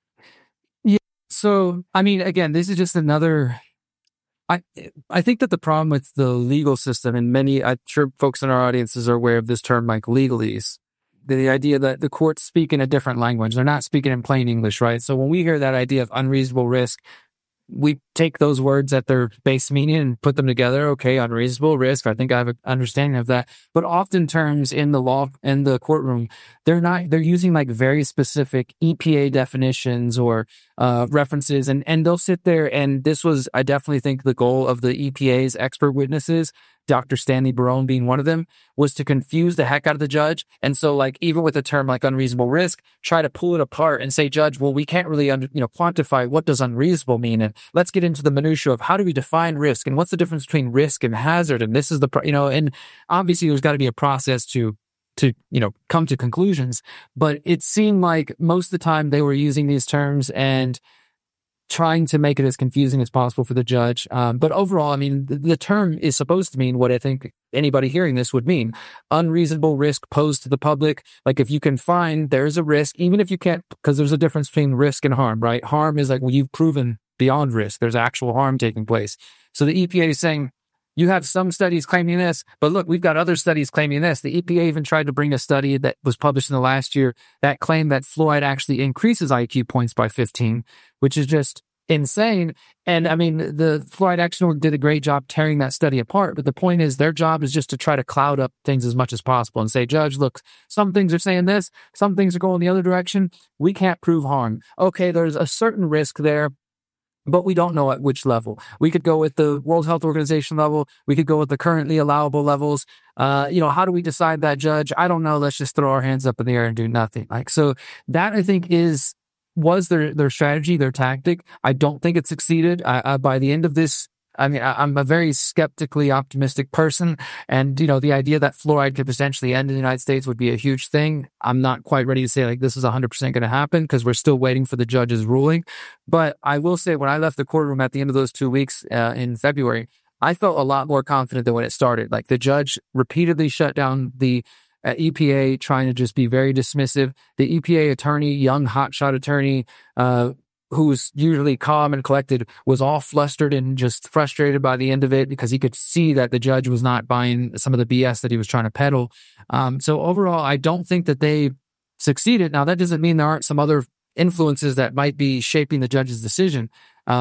Yeah. So, again, this is just another... I think that the problem with the legal system, and I'm sure folks in our audiences are aware of this term like legalese, the idea that the courts speak in a different language. They're not speaking in plain English, right? So when we hear that idea of unreasonable risk, we take those words at their base meaning and put them together. Okay, unreasonable risk. I think I have an understanding of that. But often terms in the law, in the courtroom, they're using like very specific EPA definitions or references, and they'll sit there. And this was, I definitely think, the goal of the EPA's expert witnesses, Dr. Stanley Barone being one of them, was to confuse the heck out of the judge. And so like, even with a term like unreasonable risk, try to pull it apart and say, judge, well, we can't really quantify what does unreasonable mean. And let's get into the minutia of how do we define risk and what's the difference between risk and hazard. And this is and obviously there's got to be a process to come to conclusions. But it seemed like most of the time they were using these terms and trying to make it as confusing as possible for the judge. But overall, the term is supposed to mean what I think anybody hearing this would mean. Unreasonable risk posed to the public. Like if you can find there's a risk, even if you can't, because there's a difference between risk and harm, right? Harm is like, well, you've proven beyond risk. There's actual harm taking place. So the EPA is saying, you have some studies claiming this, but look, we've got other studies claiming this. The EPA even tried to bring a study that was published in the last year that claimed that fluoride actually increases IQ points by 15, which is just insane. And the Fluoride Action Network did a great job tearing that study apart. But the point is, their job is just to try to cloud up things as much as possible and say, judge, look, some things are saying this, some things are going the other direction. We can't prove harm. Okay, there's a certain risk there. but we don't know at which level. We could go with the World Health Organization level. We could go with the currently allowable levels. How do we decide that, Judge? I don't know. Let's just throw our hands up in the air and do nothing. So that, I think, was their strategy, their tactic. I don't think it succeeded. By the end of this, I'm a very skeptically optimistic person. And, the idea that fluoride could potentially end in the United States would be a huge thing. I'm not quite ready to say this is 100% going to happen because we're still waiting for the judge's ruling. But I will say when I left the courtroom at the end of those 2 weeks in February, I felt a lot more confident than when it started. The judge repeatedly shut down the EPA, trying to just be very dismissive. The EPA attorney, young hotshot attorney, who's usually calm and collected, was all flustered and just frustrated by the end of it because he could see that the judge was not buying some of the BS that he was trying to peddle. So overall, I don't think that they succeeded. Now, that doesn't mean there aren't some other influences that might be shaping the judge's decision.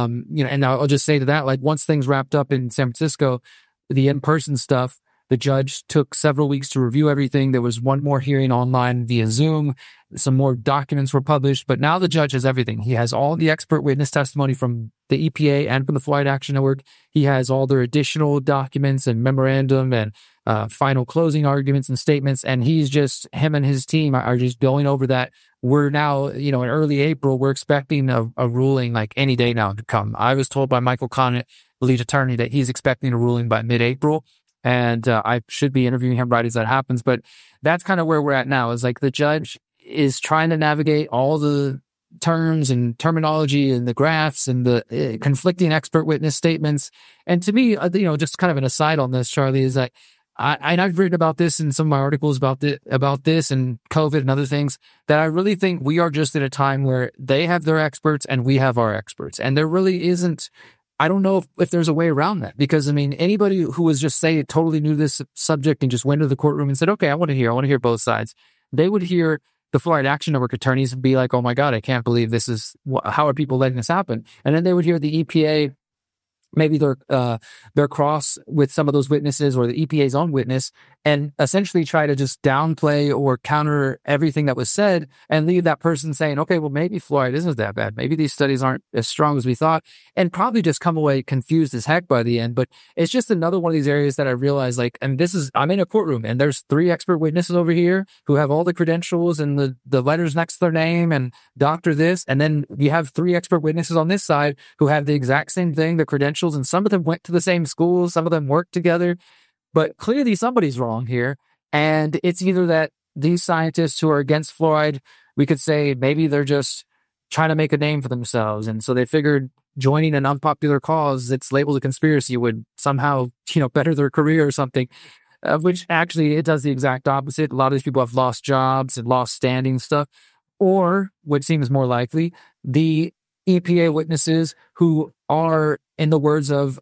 And I'll just say to that, once things wrapped up in San Francisco, the in-person stuff, the judge took several weeks to review everything. There was one more hearing online via Zoom. Some more documents were published, but now the judge has everything. He has all the expert witness testimony from the EPA and from the Fluoride Action Network. He has all their additional documents and memorandum and final closing arguments and statements. And him and his team are just going over that. We're now, in early April, we're expecting a ruling any day now to come. I was told by Michael Conant, the lead attorney, that he's expecting a ruling by mid-April. And I should be interviewing him right as that happens. But that's kind of where we're at now, is the judge is trying to navigate all the terms and terminology and the graphs and the conflicting expert witness statements. And to me, just kind of an aside on this, Charlie, is that I've written about this in some of my articles about this and COVID and other things, that I really think we are just at a time where they have their experts and we have our experts. And there really isn't, I don't know if there's a way around that, because anybody who was just totally new to this subject and just went to the courtroom and said, okay, I want to hear both sides. They would hear the Fluoride Action Network attorneys and be like, oh my God, I can't believe this is, how are people letting this happen? And then they would hear the EPA, maybe their cross with some of those witnesses or the EPA's own witness, and essentially try to just downplay or counter everything that was said and leave that person saying, okay, well, maybe fluoride isn't that bad. Maybe these studies aren't as strong as we thought, and probably just come away confused as heck by the end. But it's just another one of these areas that I realize, and I'm in a courtroom and there's 3 expert witnesses over here who have all the credentials and the letters next to their name and doctor this. And then you have 3 expert witnesses on this side who have the exact same thing, the credentials, and some of them went to the same schools, some of them worked together. But clearly somebody's wrong here. And it's either that these scientists who are against fluoride, we could say maybe they're just trying to make a name for themselves. And so they figured joining an unpopular cause that's labeled a conspiracy would somehow, better their career or something, which actually it does the exact opposite. A lot of these people have lost jobs and lost standing and stuff. Or, what seems more likely, the EPA witnesses who are, in the words of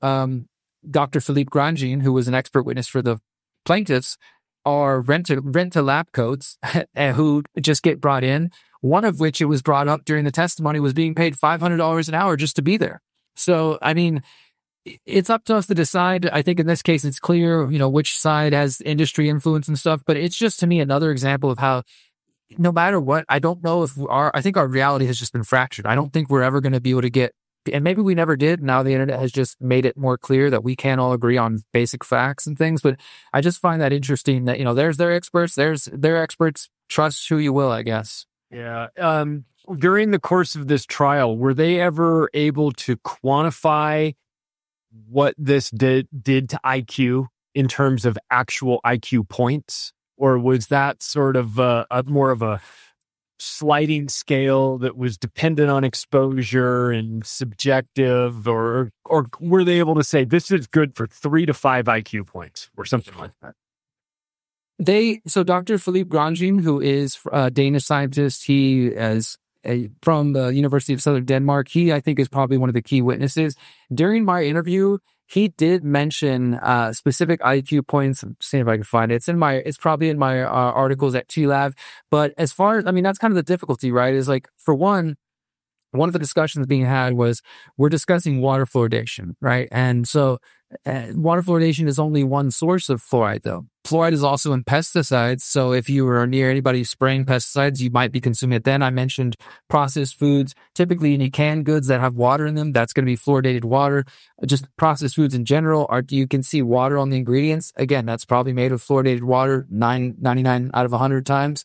Dr. Philippe Grandjean, who was an expert witness for the plaintiffs, are rent-to-lab coats who just get brought in, one of which, it was brought up during the testimony, was being paid $500 an hour just to be there. So, it's up to us to decide. I think in this case, it's clear, which side has industry influence and stuff, but it's just, to me, another example of how, no matter what, I don't know if I think our reality has just been fractured. I don't think we're ever going to be able to get, and maybe we never did. Now the internet has just made it more clear that we can't all agree on basic facts and things. But I just find that interesting that, there's their experts, trust who you will, I guess. Yeah. During the course of this trial, were they ever able to quantify what this did to IQ in terms of actual IQ points? Or was that sort of more of a sliding scale that was dependent on exposure and subjective, or were they able to say this is good for 3 to 5 IQ points or something like that? So Dr. Philippe Grandjean, who is a Danish scientist, he is from the University of Southern Denmark. He, I think, is probably one of the key witnesses. During my interview, he did mention specific IQ points. I'm seeing if I can find it. It's probably in my articles at TLAV. But as far as, that's kind of the difficulty, right? Is for one, one of the discussions being had was we're discussing water fluoridation, right? And so water fluoridation is only one source of fluoride, though. Fluoride is also in pesticides. So if you are near anybody spraying pesticides, you might be consuming it then. I mentioned processed foods. Typically, any canned goods that have water in them, that's going to be fluoridated water. Just processed foods in general, you can see water on the ingredients. Again, that's probably made of fluoridated water 99 out of 100 times.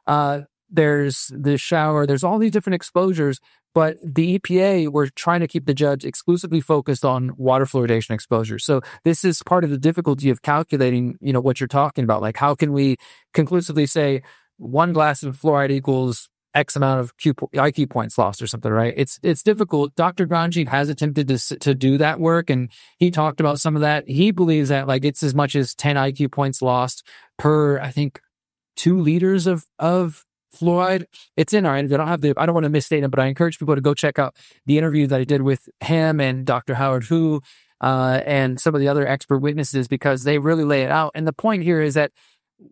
There's the shower. There's all these different exposures. But the EPA were trying to keep the judge exclusively focused on water fluoridation exposure. So this is part of the difficulty of calculating, what you're talking about. Like, how can we conclusively say 1 glass of fluoride equals X amount of IQ points lost or something, right? It's difficult. Dr. Grandjean has attempted to do that work, and he talked about some of that. He believes that it's as much as 10 IQ points lost per, I think, 2 liters of fluoride. It's in our interview. I don't want to misstate it, but I encourage people to go check out the interview that I did with him and Dr. Howard Hu and some of the other expert witnesses, because they really lay it out. And the point here is that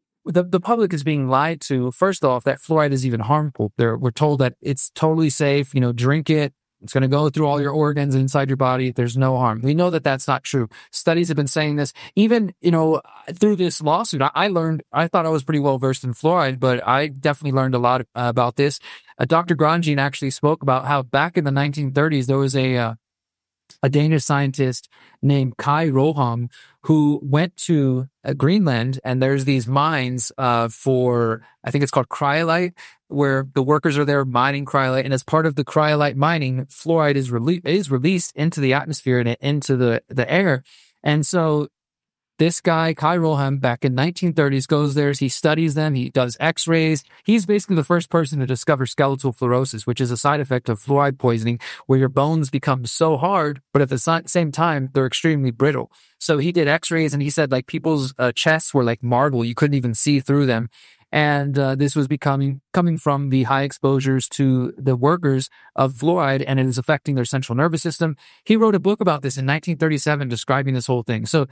the public is being lied to. First off, that fluoride is even harmful. We're told that it's totally safe. Drink it. It's going to go through all your organs inside your body. There's no harm. We know that that's not true. Studies have been saying this. Even, through this lawsuit, I thought I was pretty well versed in fluoride, but I definitely learned a lot about this. Dr. Grandjean actually spoke about how back in the 1930s, there was a Danish scientist named Kai Roham who went to Greenland, and there's these mines for, I think it's called cryolite, where the workers are there mining cryolite, and as part of the cryolite mining, fluoride is released into the atmosphere and into the air. And so this guy, Kai Roham, back in 1930s, goes there, he studies them, he does x-rays. He's basically the first person to discover skeletal fluorosis, which is a side effect of fluoride poisoning, where your bones become so hard, but at the same time, they're extremely brittle. So he did x-rays, and he said people's chests were like marble. You couldn't even see through them. And this was coming from the high exposures to the workers of fluoride, and it is affecting their central nervous system. He wrote a book about this in 1937 describing this whole thing. So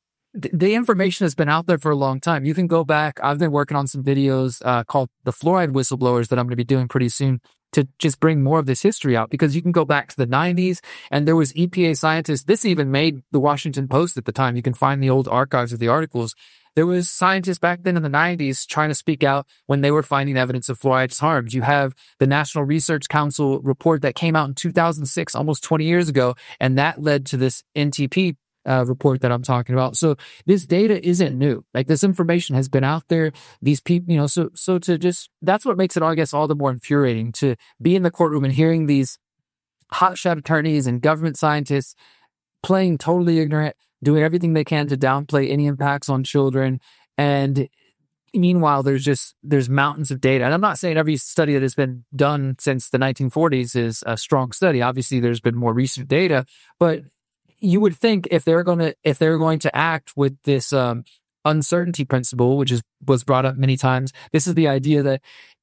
the information has been out there for a long time. You can go back. I've been working on some videos called The Fluoride Whistleblowers that I'm going to be doing pretty soon to just bring more of this history out, because you can go back to the 90s, and there was EPA scientists. This even made the Washington Post at the time. You can find the old archives of the articles. There was scientists back then in the 90s trying to speak out when they were finding evidence of fluoride's harms. You have the National Research Council report that came out in 2006, almost 20 years ago, and that led to this NTP report that I'm talking about. So this data isn't new. This information has been out there. These people, so to just, that's what makes it, I guess, all the more infuriating to be in the courtroom and hearing these hotshot attorneys and government scientists playing totally ignorant, doing everything they can to downplay any impacts on children. And meanwhile, there's mountains of data. And I'm not saying every study that has been done since the 1940s is a strong study. Obviously, there's been more recent data, but you would think if they're going to act with this uncertainty principle, which was brought up many times, this is the idea that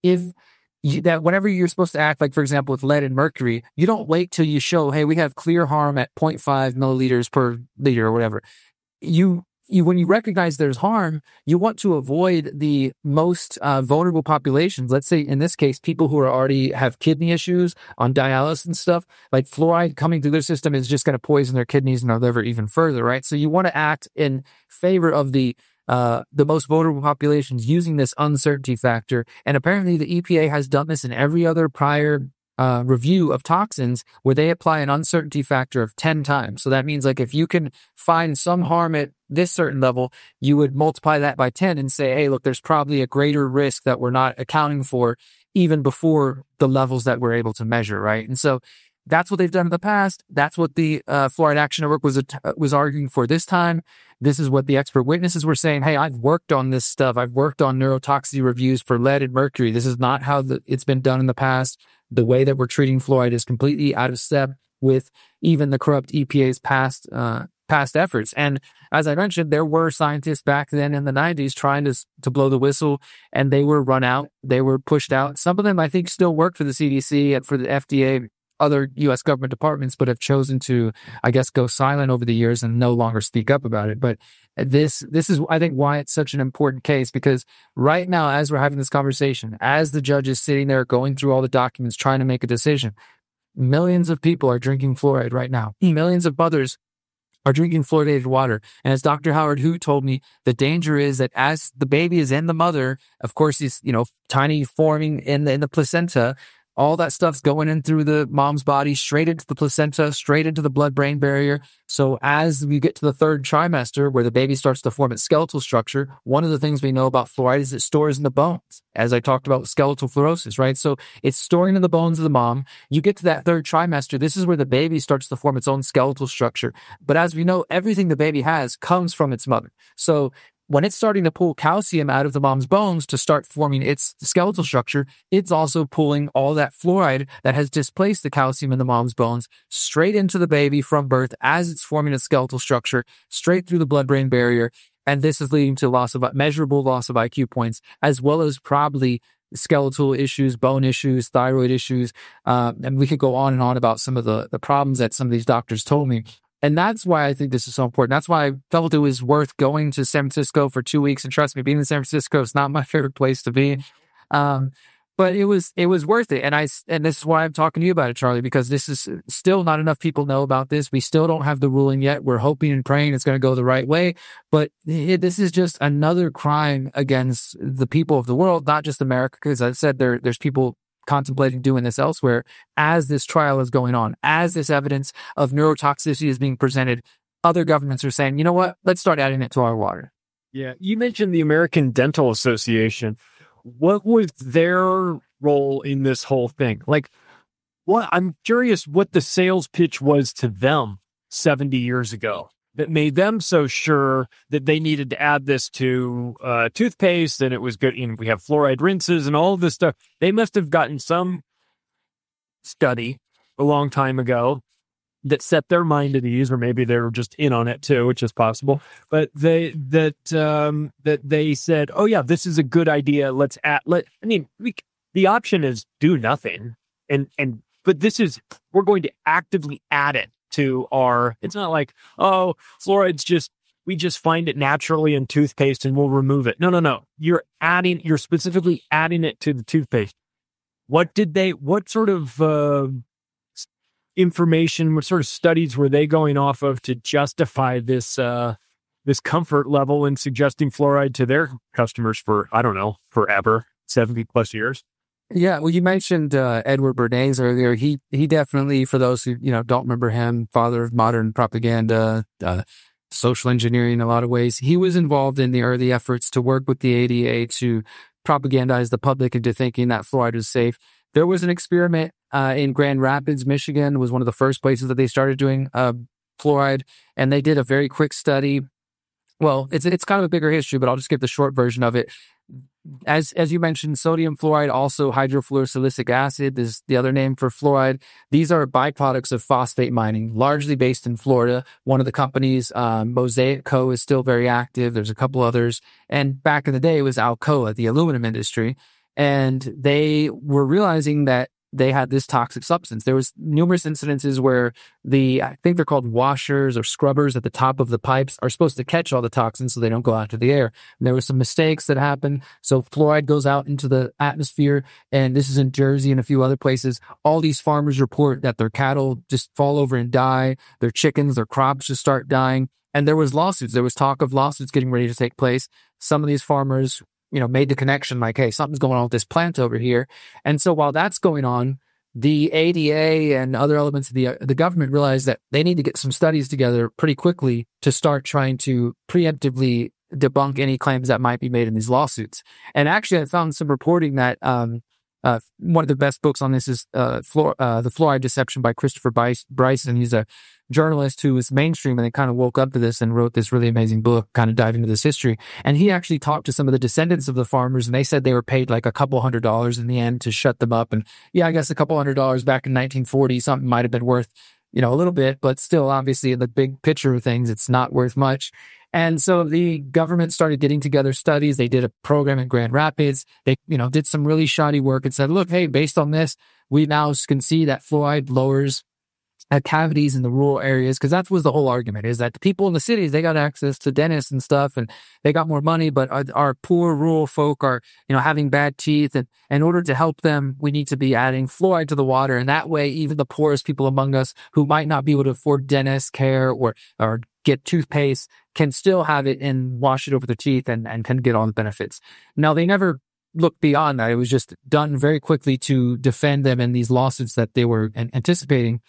that whenever you're supposed to act, like for example with lead and mercury, you don't wait till you show, hey, we have clear harm at 0.5 milliliters per liter or whatever. When you recognize there's harm, you want to avoid the most vulnerable populations. Let's say in this case, people who already have kidney issues on dialysis and stuff, like fluoride coming through their system is just going to poison their kidneys and their liver even further, right? So you want to act in favor of the most vulnerable populations using this uncertainty factor. And apparently the EPA has done this in every other prior review of toxins where they apply an uncertainty factor of 10 times. So that means if you can find some harm at this certain level, you would multiply that by 10 and say, hey, look, there's probably a greater risk that we're not accounting for even before the levels that we're able to measure, right? And so that's what they've done in the past. That's what the Fluoride Action Network was arguing for this time. This is what the expert witnesses were saying. Hey, I've worked on this stuff. I've worked on neurotoxicity reviews for lead and mercury. This is not how it's been done in the past. The way that we're treating fluoride is completely out of step with even the corrupt EPA's past efforts. And as I mentioned, there were scientists back then in the 90s trying to blow the whistle, and they were run out. They were pushed out. Some of them, I think, still work for the CDC and for the FDA, other U.S. government departments, but have chosen to, I guess, go silent over the years and no longer speak up about it. But this is, I think, why it's such an important case, because right now, as we're having this conversation, as the judge is sitting there going through all the documents, trying to make a decision, Millions of people are drinking fluoride right now. Millions of mothers are drinking fluoridated water. And as Dr. Howard Hu told me, the danger is that as the baby is in the mother, of course, these, tiny forming in the placenta, all that stuff's going in through the mom's body, straight into the placenta, straight into the blood-brain barrier. So as we get to the third trimester, where the baby starts to form its skeletal structure, one of the things we know about fluoride is it stores in the bones, as I talked about with skeletal fluorosis, right? So it's storing in the bones of the mom. You get to that third trimester, this is where the baby starts to form its own skeletal structure. But as we know, everything the baby has comes from its mother. So when it's starting to pull calcium out of the mom's bones to start forming its skeletal structure, it's also pulling all that fluoride that has displaced the calcium in the mom's bones straight into the baby from birth as it's forming a skeletal structure, straight through the blood-brain barrier. And this is leading to measurable loss of IQ points, as well as probably skeletal issues, bone issues, thyroid issues. And we could go on and on about some of the problems that some of these doctors told me. And that's why I think this is so important. That's why I felt it was worth going to San Francisco for 2 weeks. And trust me, being in San Francisco is not my favorite place to be. But it was worth it. And this is why I'm talking to you about it, Charlie, because this is still not enough people know about this. We still don't have the ruling yet. We're hoping and praying it's going to go the right way. But this is just another crime against the people of the world, not just America. Because as I said, there's people contemplating doing this elsewhere as this trial is going on, as this evidence of neurotoxicity is being presented. Other governments are saying, you know what, let's start adding it to our water. Yeah. You mentioned the American Dental Association. What was their role in this whole thing? I'm curious what the sales pitch was to them 70 years ago that made them so sure that they needed to add this to toothpaste, and it was good. We have fluoride rinses and all of this stuff. They must have gotten some study a long time ago that set their mind at ease, or maybe they were just in on it too, which is possible. But they said, "Oh yeah, this is a good idea. Let's add." The option is do nothing, but we're going to actively add it to our. It's not like, oh, fluoride's we just find it naturally in toothpaste and we'll remove it. No. You're specifically adding it to the toothpaste. What sort of information, what sort of studies were they going off of to justify this comfort level in suggesting fluoride to their customers for, I don't know, forever, 70 plus years? Yeah, well, you mentioned Edward Bernays earlier. He definitely, for those who don't remember him, father of modern propaganda, social engineering in a lot of ways. He was involved in the early efforts to work with the ADA to propagandize the public into thinking that fluoride was safe. There was an experiment in Grand Rapids, Michigan, was one of the first places that they started doing fluoride, and they did a very quick study. Well, it's kind of a bigger history, but I'll just give the short version of it. As you mentioned, sodium fluoride, also hydrofluorosilicic acid is the other name for fluoride. These are byproducts of phosphate mining, largely based in Florida. One of the companies, Mosaic Co., is still very active. There's a couple others. And back in the day, it was Alcoa, the aluminum industry. And they were realizing that they had this toxic substance. There was numerous incidences where I think they're called washers or scrubbers at the top of the pipes are supposed to catch all the toxins so they don't go out to the air. And there were some mistakes that happened. So fluoride goes out into the atmosphere, and this is in Jersey and a few other places. All these farmers report that their cattle just fall over and die. Their chickens, their crops just start dying. And there was lawsuits. There was talk of lawsuits getting ready to take place. Some of these farmers made the connection like, hey, something's going on with this plant over here. And so while that's going on, the ADA and other elements of the government realized that they need to get some studies together pretty quickly to start trying to preemptively debunk any claims that might be made in these lawsuits. And actually, I found some reporting that one of the best books on this is The Fluoride Deception by Christopher Bryson. He's a journalist who was mainstream and they kind of woke up to this and wrote this really amazing book, kind of diving into this history. And he actually talked to some of the descendants of the farmers, and they said they were paid like a couple $100s in the end to shut them up. And yeah, I guess a couple $100 back in 1940, something might have been worth, a little bit, but still, obviously, in the big picture of things, it's not worth much. And so the government started getting together studies. They did a program in Grand Rapids. They, did some really shoddy work and said, look, hey, based on this, we now can see that fluoride lowers cavities in the rural areas, because that was the whole argument, is that the people in the cities, they got access to dentists and stuff, and they got more money, but our poor rural folk are, having bad teeth, and in order to help them, we need to be adding fluoride to the water, and that way, even the poorest people among us who might not be able to afford dentist care or get toothpaste can still have it and wash it over their teeth and can get all the benefits. Now, they never look beyond that. It was just done very quickly to defend them in these lawsuits that they were anticipating.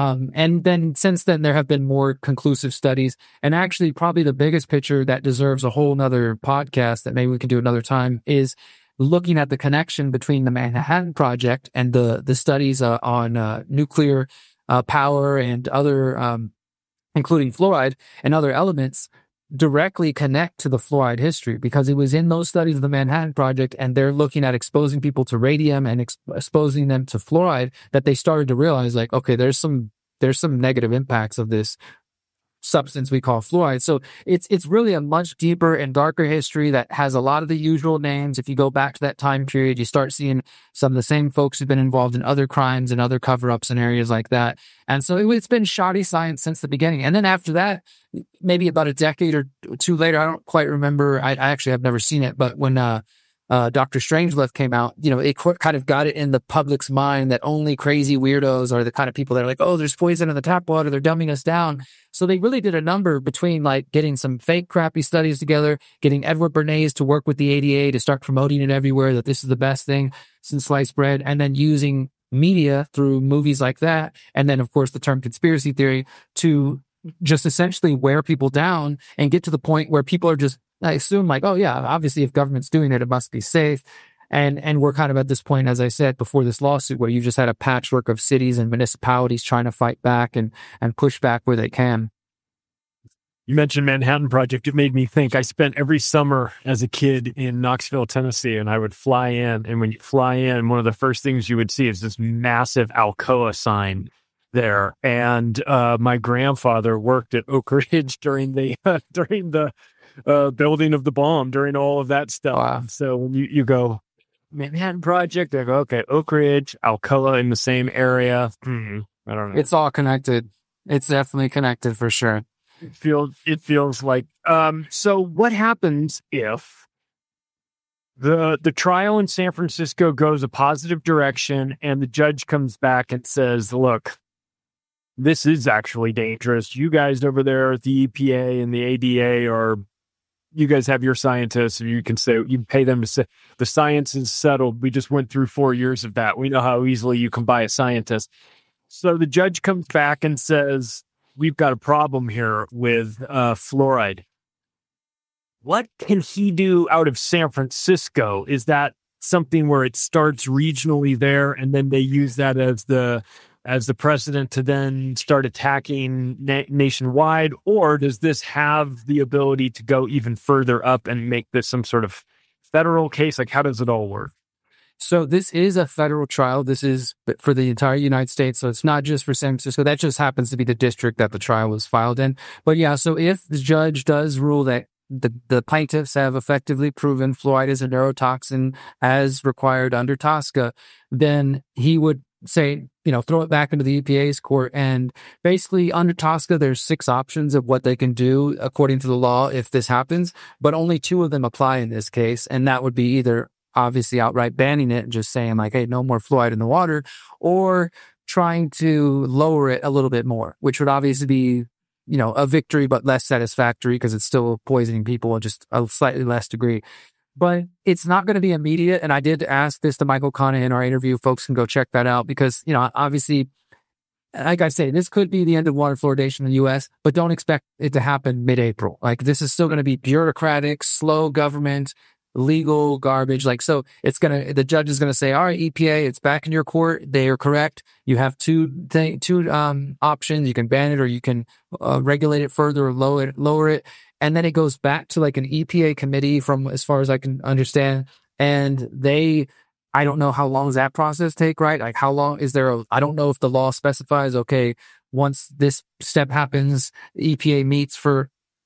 And then since then, there have been more conclusive studies. And actually, probably the biggest picture that deserves a whole nother podcast that maybe we can do another time is looking at the connection between the Manhattan Project and the studies on nuclear power and other, including fluoride and other elements, directly connect to the fluoride history, because it was in those studies of the Manhattan Project, and they're looking at exposing people to radium and exposing them to fluoride, that they started to realize, like, okay, there's some negative impacts of this substance we call fluoride. So it's really a much deeper and darker history that has a lot of the usual names. If you go back to that time period, you start seeing some of the same folks who've been involved in other crimes and other cover-ups and areas like that. And so it's been shoddy science since the beginning. And then after that, maybe about a decade or two later, I don't quite remember. I actually have never seen it, but when Dr. Strangelove came out, it kind of got it in the public's mind that only crazy weirdos are the kind of people that are like, oh, there's poison in the tap water, they're dumbing us down. So they really did a number between like getting some fake crappy studies together, getting Edward Bernays to work with the ADA to start promoting it everywhere, that this is the best thing since sliced bread, and then using media through movies like that. And then, of course, the term conspiracy theory to just essentially wear people down and get to the point where people are just, I assume, like, oh yeah, obviously if government's doing it, it must be safe. And we're kind of at this point, as I said, before this lawsuit, where you just had a patchwork of cities and municipalities trying to fight back and push back where they can. You mentioned Manhattan Project. It made me think. I spent every summer as a kid in Knoxville, Tennessee, and I would fly in. And when you fly in, one of the first things you would see is this massive Alcoa sign there. And my grandfather worked at Oak Ridge during the building of the bomb, during all of that stuff. Wow. So when you go Manhattan Project, I go, okay, Oak Ridge, Alcoa in the same area. I don't know. It's all connected. It's definitely connected for sure. It feels like. So what happens if the trial in San Francisco goes a positive direction and the judge comes back and says, look, this is actually dangerous. You guys over there at the EPA and the ADA you guys have your scientists, and you can say, you pay them to say, the science is settled. We just went through 4 years of that. We know how easily you can buy a scientist. So the judge comes back and says, we've got a problem here with fluoride. What can he do out of San Francisco? Is that something where it starts regionally there, and then they use that as the precedent to then start attacking nationwide? Or does this have the ability to go even further up and make this some sort of federal case? Like, how does it all work? So this is a federal trial. This is for the entire United States. So it's not just for San Francisco. That just happens to be the district that the trial was filed in. But yeah, so if the judge does rule that the plaintiffs have effectively proven fluoride is a neurotoxin as required under TSCA, then he would say, throw it back into the EPA's court. And basically under TSCA, there's 6 options of what they can do according to the law if this happens, but only 2 of them apply in this case. And that would be either obviously outright banning it and just saying like, hey, no more fluoride in the water, or trying to lower it a little bit more, which would obviously be, a victory, but less satisfactory because it's still poisoning people at just a slightly less degree. But it's not going to be immediate. And I did ask this to Michael Conant in our interview. Folks can go check that out because, obviously, like I say, this could be the end of water fluoridation in the U.S., but don't expect it to happen mid-April. Like, this is still going to be bureaucratic, slow government, legal garbage. Like, so the judge is going to say, all right, EPA, it's back in your court. They are correct. You have two options. You can ban it or you can regulate it further or lower it. And then it goes back to like an EPA committee from as far as I can understand. And I don't know how long does that process take, right? Like how long is there? I don't know if the law specifies, okay, once this step happens, the EPA meets for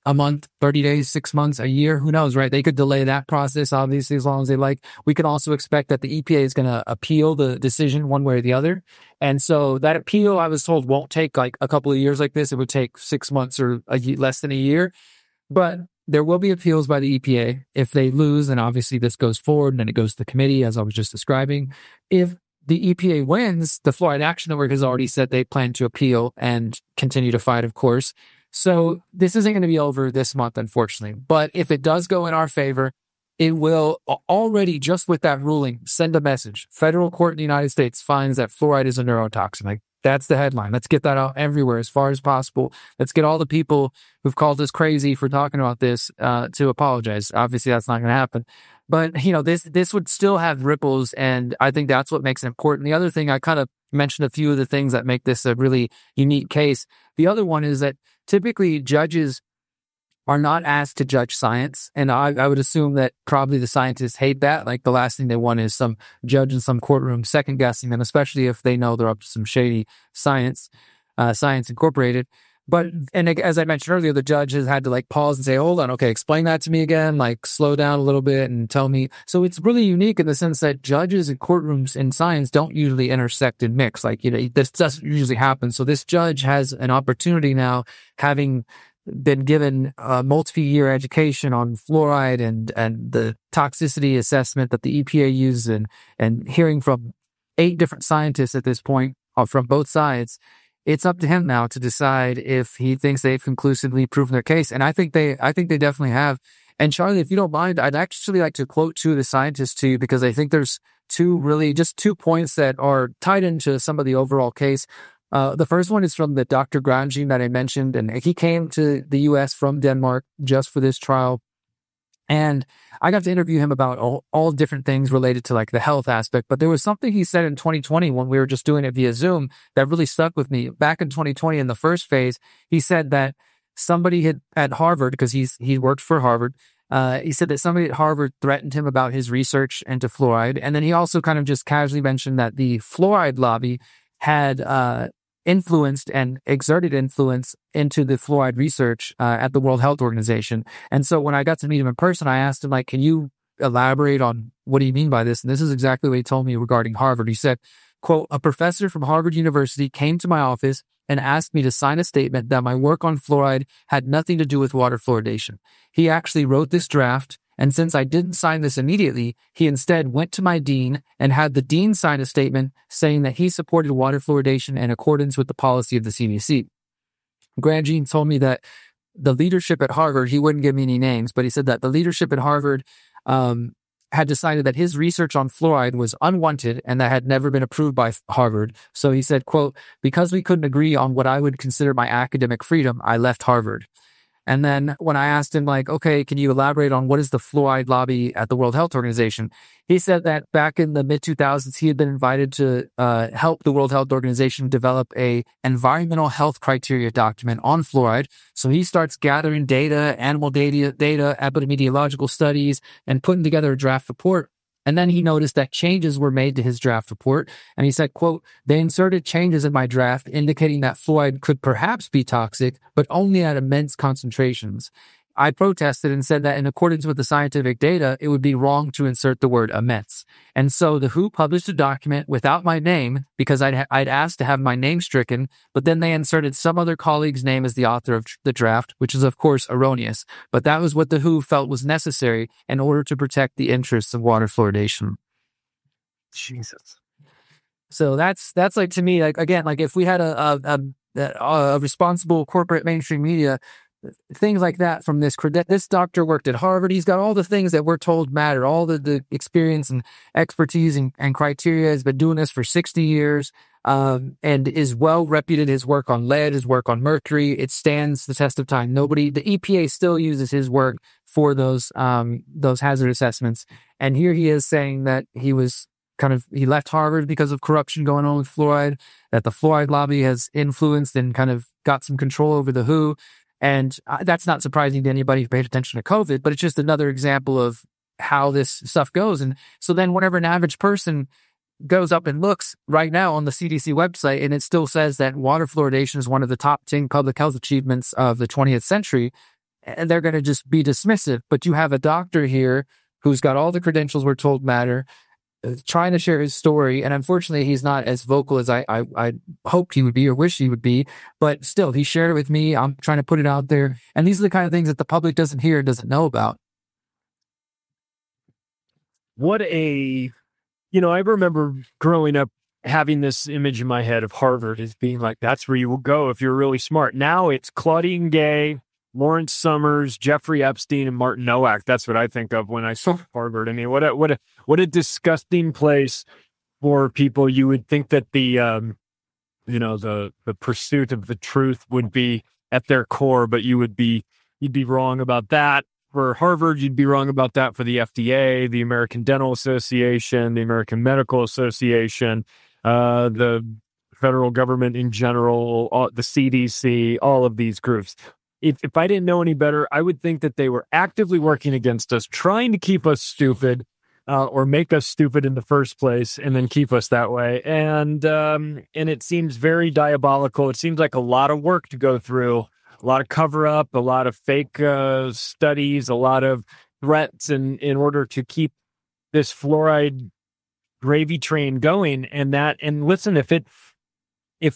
a month, 30 days, 6 months, a year, who knows, right? They could delay that process, obviously, as long as they like. We can also expect that the EPA is going to appeal the decision one way or the other. And so that appeal, I was told, won't take like a couple of years like this. It would take 6 months or less than a year. But there will be appeals by the EPA. If they lose, then obviously this goes forward and then it goes to the committee, as I was just describing. If the EPA wins, the Fluoride Action Network has already said they plan to appeal and continue to fight, of course. So this isn't going to be over this month, unfortunately. But if it does go in our favor, it will already, just with that ruling, send a message. Federal court in the United States finds that fluoride is a neurotoxin. Like, that's the headline. Let's get that out everywhere as far as possible. Let's get all the people who've called us crazy for talking about this to apologize. Obviously, that's not going to happen. But, you know, this would still have ripples, and I think that's what makes it important. The other thing, I kind of mentioned a few of the things that make this a really unique case. The other one is that typically judges are not asked to judge science. And I would assume that probably the scientists hate that. Like, the last thing they want is some judge in some courtroom second guessing them, especially if they know they're up to some shady science incorporated. But, and as I mentioned earlier, the judge has had to like pause and say, hold on, okay, explain that to me again, like slow down a little bit and tell me. So it's really unique in the sense that judges in courtrooms in science don't usually intersect and mix. Like, you know, this doesn't usually happen. So this judge has an opportunity now, having been given a multi-year education on fluoride and the toxicity assessment that the EPA uses, and hearing from 8 different scientists at this point from both sides. It's up to him now to decide if he thinks they've conclusively proven their case. And I think they definitely have. And Charlie, if you don't mind, I'd actually like to quote 2 of the scientists to you, because I think there's 2 points that are tied into some of the overall case. The first one is from the Dr. Grandjean that I mentioned, and he came to the U.S. from Denmark just for this trial. And I got to interview him about all different things related to like the health aspect. But there was something he said in 2020 when we were just doing it via Zoom that really stuck with me. Back in 2020, in the first phase, he said that somebody at Harvard, because he worked for Harvard, he said that somebody at Harvard threatened him about his research into fluoride. And then he also kind of just casually mentioned that the fluoride lobby had influenced and exerted influence into the fluoride research at the World Health Organization. And so when I got to meet him in person, I asked him, like, can you elaborate on what do you mean by this? And this is exactly what he told me regarding Harvard. He said, quote, "A professor from Harvard University came to my office and asked me to sign a statement that my work on fluoride had nothing to do with water fluoridation. He actually wrote this draft, and since I didn't sign this immediately, he instead went to my dean and had the dean sign a statement saying that he supported water fluoridation in accordance with the policy of the CDC. Grandjean told me that the leadership at Harvard, he wouldn't give me any names, but he said that the leadership at Harvard had decided that his research on fluoride was unwanted and that had never been approved by Harvard. So he said, quote, "Because we couldn't agree on what I would consider my academic freedom, I left Harvard." And then when I asked him, like, okay, can you elaborate on what is the fluoride lobby at the World Health Organization? He said that back in the mid-2000s, he had been invited to help the World Health Organization develop a environmental health criteria document on fluoride. So he starts gathering data, animal data, epidemiological studies, and putting together a draft report. And then he noticed that changes were made to his draft report. And he said, quote, "They inserted changes in my draft indicating that fluoride could perhaps be toxic, but only at immense concentrations. I protested and said that in accordance with the scientific data, it would be wrong to insert the word immense. And so the WHO published a document without my name because I'd asked to have my name stricken, but then they inserted some other colleague's name as the author of the draft, which is of course erroneous. But that was what the WHO felt was necessary in order to protect the interests of water fluoridation." Jesus. So that's like, to me, like, again, like if we had a responsible corporate mainstream media, things like that from this doctor worked at Harvard. He's got all the things that we're told matter, all the experience and expertise and criteria. Has been doing this for 60 years and is well reputed. His work on lead, his work on mercury, it stands the test of time. The EPA still uses his work for those hazard assessments. And here he is saying that he left Harvard because of corruption going on with fluoride, that the fluoride lobby has influenced and kind of got some control over the WHO. And that's not surprising to anybody who paid attention to COVID, but it's just another example of how this stuff goes. And so then whenever an average person goes up and looks right now on the CDC website, and it still says that water fluoridation is one of the top 10 public health achievements of the 20th century, and they're going to just be dismissive. But you have a doctor here who's got all the credentials we're told matter, trying to share his story. And unfortunately, he's not as vocal as I hoped he would be or wish he would be. But still, he shared it with me. I'm trying to put it out there. And these are the kind of things that the public doesn't hear, doesn't know about. I remember growing up having this image in my head of Harvard as being like, that's where you will go if you're really smart. Now it's Claudine Gay, Lawrence Summers, Jeffrey Epstein, and Martin Nowak. That's what I think of when I saw Harvard. I mean, what a disgusting place for people. You would think that the pursuit of the truth would be at their core, but you'd be wrong about that. For Harvard, you'd be wrong about that for the FDA, the American Dental Association, the American Medical Association, the federal government in general, the CDC, all of these groups. If I didn't know any better, I would think that they were actively working against us, trying to keep us stupid or make us stupid in the first place and then keep us that way. And it seems very diabolical. It seems like a lot of work to go through, a lot of cover up, a lot of fake studies, a lot of threats in order to keep this fluoride gravy train going. And listen, if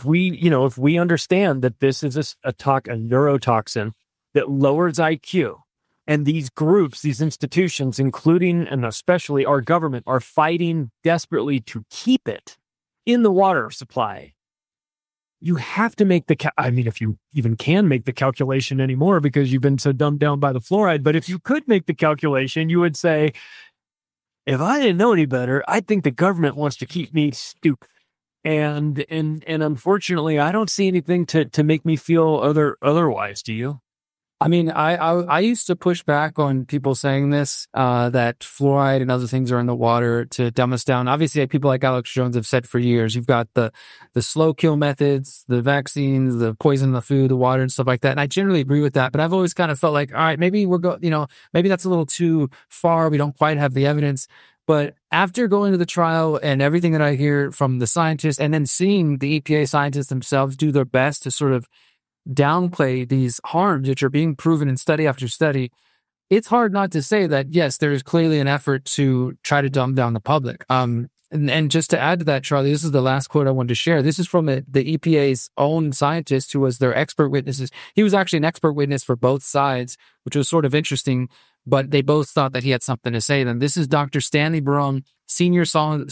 we understand that this is a neurotoxin that lowers IQ, and these groups, these institutions, including and especially our government, are fighting desperately to keep it in the water supply, you have to make if you even can make the calculation anymore because you've been so dumbed down by the fluoride, but if you could make the calculation, you would say, if I didn't know any better, I think the government wants to keep me stupid. And unfortunately, I don't see anything to make me feel otherwise. Do you? I mean, I used to push back on people saying this, that fluoride and other things are in the water to dumb us down. Obviously, people like Alex Jones have said for years, you've got the slow kill methods, the vaccines, the poison in the food, the water and stuff like that. And I generally agree with that. But I've always kind of felt like, all right, maybe maybe that's a little too far. We don't quite have the evidence. But after going to the trial and everything that I hear from the scientists and then seeing the EPA scientists themselves do their best to sort of downplay these harms which are being proven in study after study, it's hard not to say that, yes, there is clearly an effort to try to dumb down the public. And just to add to that, Charlie, this is the last quote I wanted to share. This is from the EPA's own scientist who was their expert witnesses. He was actually an expert witness for both sides, which was sort of interesting, but they both thought that he had something to say. Then this is Dr. Stanley Barone, Senior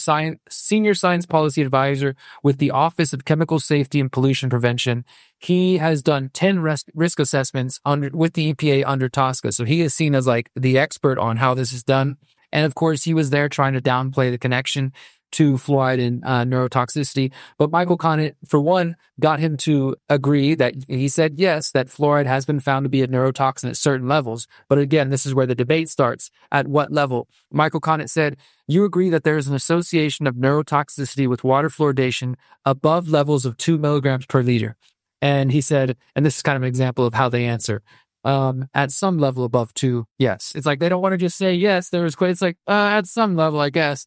Science Policy Advisor with the Office of Chemical Safety and Pollution Prevention. He has done 10 risk assessments with the EPA under TSCA. So he is seen as like the expert on how this is done. And of course, he was there trying to downplay the connection to fluoride and neurotoxicity. But Michael Conant, for one, got him to agree that he said, yes, that fluoride has been found to be a neurotoxin at certain levels. But again, this is where the debate starts. At what level? Michael Conant said, you agree that there is an association of neurotoxicity with water fluoridation above levels of 2 milligrams per liter. And he said, and this is kind of an example of how they answer, at some level above 2, yes. It's like they don't want to just say, yes, there is quite, it's like, at some level, I guess.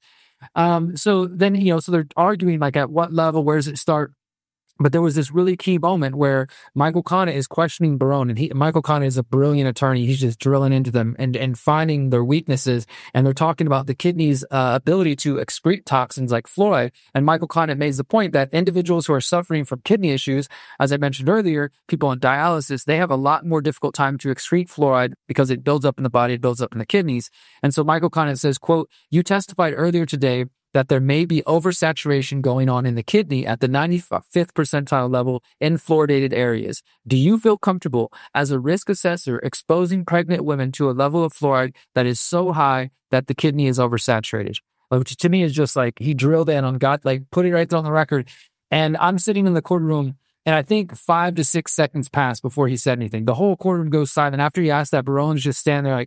So then, so they're arguing like at what level, where does it start? But there was this really key moment where Michael Conant is questioning Barone, and Michael Conant is a brilliant attorney. He's just drilling into them and finding their weaknesses. And they're talking about the kidney's ability to excrete toxins like fluoride. And Michael Conant makes the point that individuals who are suffering from kidney issues, as I mentioned earlier, people on dialysis, they have a lot more difficult time to excrete fluoride because it builds up in the body, it builds up in the kidneys. And so Michael Conant says, quote, you testified earlier today that there may be oversaturation going on in the kidney at the 95th percentile level in fluoridated areas. Do you feel comfortable as a risk assessor exposing pregnant women to a level of fluoride that is so high that the kidney is oversaturated? Which to me is just like he drilled in on God, like put it right there on the record. And I'm sitting in the courtroom, and I think 5 to 6 seconds pass before he said anything. The whole courtroom goes silent. After he asked that, Barone's just standing there like,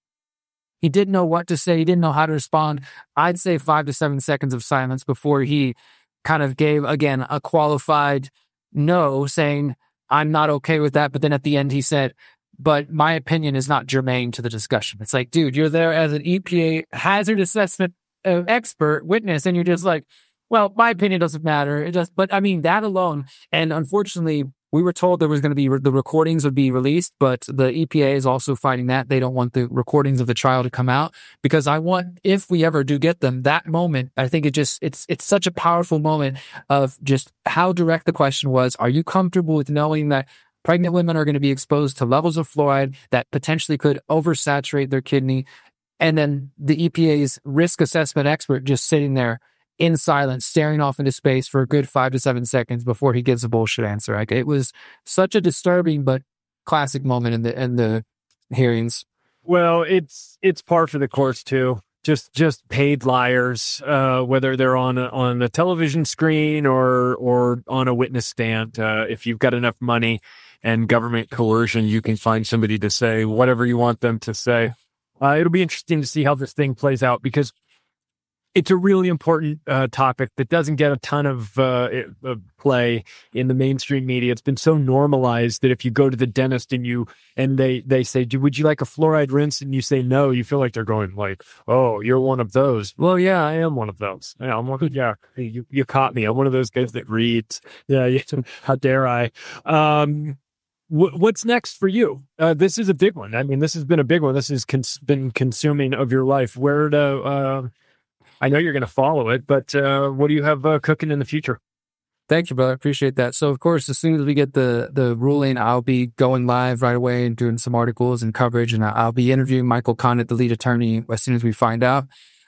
he didn't know what to say. He didn't know how to respond. I'd say 5 to 7 seconds of silence before he kind of gave, again, a qualified no, saying, I'm not okay with that. But then at the end, he said, but my opinion is not germane to the discussion. It's like, dude, you're there as an EPA hazard assessment expert witness, and you're just like, well, my opinion doesn't matter. But I mean, that alone, and unfortunately, we were told there was going to be the recordings would be released, but the EPA is also fighting that. They don't want the recordings of the trial to come out, because I want, if we ever do get them, that moment, I think it's such a powerful moment of just how direct the question was. Are you comfortable with knowing that pregnant women are going to be exposed to levels of fluoride that potentially could oversaturate their kidney? And then the EPA's risk assessment expert just sitting there in silence, staring off into space for a good 5 to 7 seconds before he gives a bullshit answer. Like, it was such a disturbing but classic moment in the hearings. Well, it's par for the course too. Just paid liars, whether they're on a television screen or on a witness stand. If you've got enough money and government coercion, you can find somebody to say whatever you want them to say. It'll be interesting to see how this thing plays out, because it's a really important topic that doesn't get a ton of play in the mainstream media. It's been so normalized that if you go to the dentist and they say, would you like a fluoride rinse? And you say no, you feel like they're going like, oh, you're one of those. Well, yeah, I am one of those. Yeah, you caught me. I'm one of those guys that reads. Yeah, how dare I? What's next for you? This is a big one. I mean, this has been a big one. This has been consuming of your life. Where to... I know you're going to follow it, but what do you have cooking in the future? Thank you, brother. Appreciate that. So, of course, as soon as we get the ruling, I'll be going live right away and doing some articles and coverage, and I'll be interviewing Michael Connett, the lead attorney, as soon as we find out.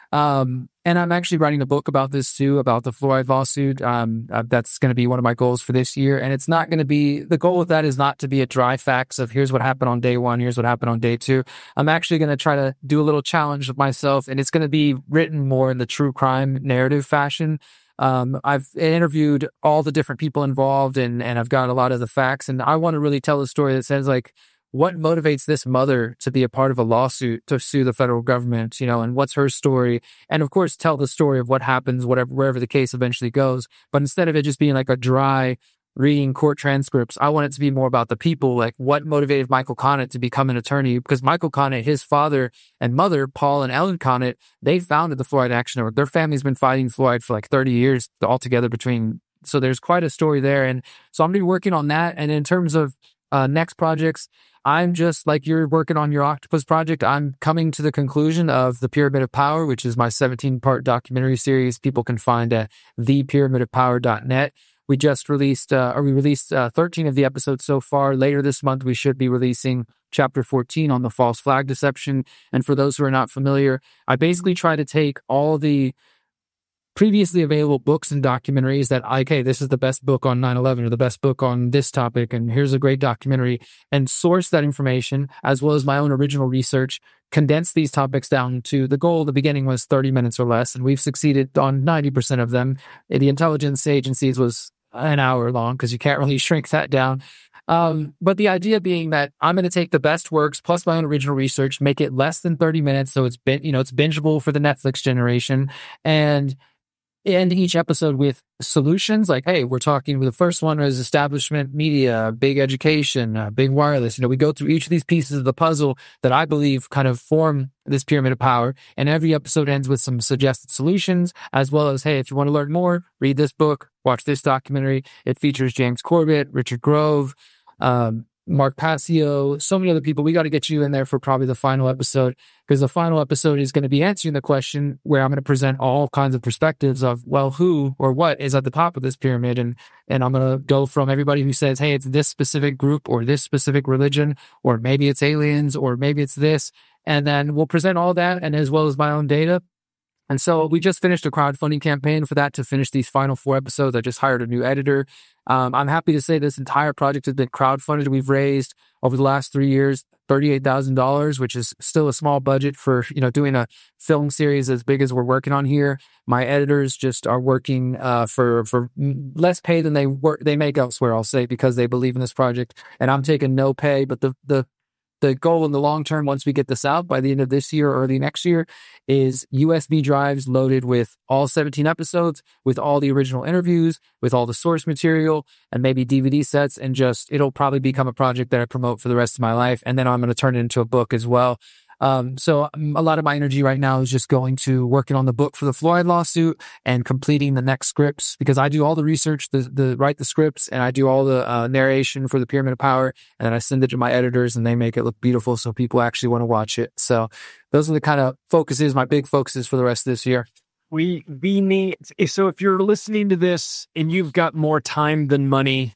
And I'm actually writing a book about this too, about the fluoride lawsuit. That's going to be one of my goals for this year. And it's not going to be, the goal with that is not to be a dry facts of here's what happened on day 1, here's what happened on day 2. I'm actually going to try to do a little challenge with myself, and it's going to be written more in the true crime narrative fashion. I've interviewed all the different people involved, and I've got a lot of the facts, and I want to really tell a story that says, like, what motivates this mother to be a part of a lawsuit to sue the federal government, and what's her story? And of course, tell the story of what happens, wherever the case eventually goes. But instead of it just being like a dry reading court transcripts, I want it to be more about the people, like what motivated Michael Connett to become an attorney. Because Michael Connett, his father and mother, Paul and Ellen Connett, they founded the Fluoride Action Network. Their family's been fighting fluoride for like 30 years altogether so there's quite a story there. And so I'm going to be working on that. And in terms of next projects, I'm just like you're working on your octopus project. I'm coming to the conclusion of The Pyramid of Power, which is my 17-part documentary series. People can find at thepyramidofpower.net. We just released 13 of the episodes so far. Later this month, we should be releasing chapter 14 on the false flag deception. And for those who are not familiar, I basically try to take all the previously available books and documentaries that, okay, this is the best book on 9/11 or the best book on this topic, and here's a great documentary, and source that information as well as my own original research, condense these topics down to the goal. The beginning was 30 minutes or less, and we've succeeded on 90% of them. The intelligence agencies was an hour long because you can't really shrink that down. But the idea being that I'm going to take the best works plus my own original research, make it less than 30 minutes so it's bingeable for the Netflix generation, and end each episode with solutions. Like, hey, we're talking with the first one is establishment media, big education, big wireless. We go through each of these pieces of the puzzle that I believe kind of form this pyramid of power. And every episode ends with some suggested solutions, as well as, hey, if you want to learn more, read this book, watch this documentary. It features James Corbett, Richard Grove, Mark Passio, so many other people. We got to get you in there for probably the final episode, because the final episode is going to be answering the question where I'm going to present all kinds of perspectives of, well, who or what is at the top of this pyramid. And I'm going to go from everybody who says, hey, it's this specific group or this specific religion, or maybe it's aliens, or maybe it's this. And then we'll present all that, and as well as my own data. And so we just finished a crowdfunding campaign for that to finish these final 4 episodes. I just hired a new editor. I'm happy to say this entire project has been crowdfunded. We've raised over the last 3 years $38,000, which is still a small budget for doing a film series as big as we're working on here. My editors just are working for less pay than they make elsewhere, I'll say, because they believe in this project, and I'm taking no pay. But the goal in the long term, once we get this out by the end of this year or early next year, is USB drives loaded with all 17 episodes, with all the original interviews, with all the source material, and maybe DVD sets. And it'll probably become a project that I promote for the rest of my life. And then I'm going to turn it into a book as well. So a lot of my energy right now is just going to working on the book for the Floyd lawsuit and completing the next scripts, because I do all the research, write the scripts, and I do all the narration for the Pyramid of Power, and then I send it to my editors and they make it look beautiful so people actually want to watch it. So those are the kind of focuses, my big focuses for the rest of this year. We need, so if you're listening to this and you've got more time than money,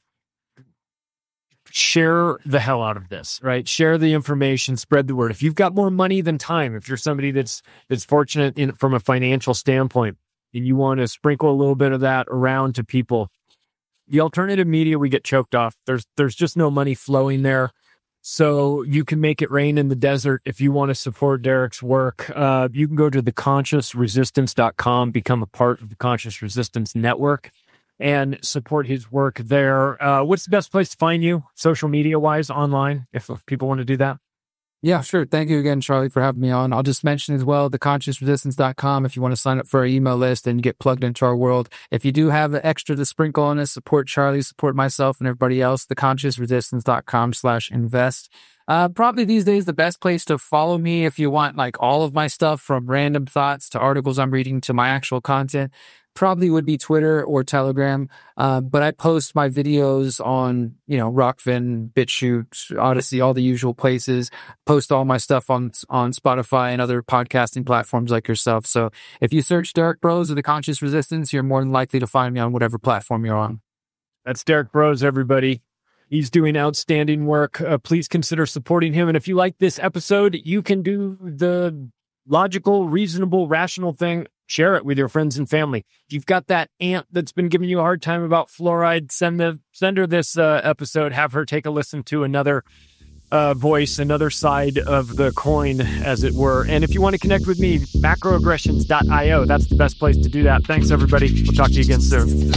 share the hell out of this, right? Share the information, spread the word. If you've got more money than time, if you're somebody that's fortunate from a financial standpoint and you want to sprinkle a little bit of that around to people, the alternative media, we get choked off. There's just no money flowing there. So you can make it rain in the desert. If you want to support Derek's work, you can go to theconsciousresistance.com, become a part of the Conscious Resistance Network, and support his work there. What's the best place to find you, social media-wise, online, if people want to do that? Yeah, sure. Thank you again, Charlie, for having me on. I'll just mention as well, theconsciousresistance.com if you want to sign up for our email list and get plugged into our world. If you do have extra to sprinkle on this, support Charlie, support myself and everybody else, theconsciousresistance.com/invest. Probably these days, the best place to follow me if you want like all of my stuff, from random thoughts to articles I'm reading to my actual content, probably would be Twitter or Telegram. But I post my videos on, Rockfin, BitChute, Odyssey, all the usual places. Post all my stuff on Spotify and other podcasting platforms like yourself. So if you search Derek Broze or The Conscious Resistance, you're more than likely to find me on whatever platform you're on. That's Derek Broze, everybody. He's doing outstanding work. Please consider supporting him. And if you like this episode, you can do the logical, reasonable, rational thing. Share it with your friends and family. If you've got that aunt that's been giving you a hard time about fluoride, send her this episode. Have her take a listen to another voice, another side of the coin, as it were. And if you want to connect with me, macroaggressions.io. That's the best place to do that. Thanks, everybody. We'll talk to you again soon.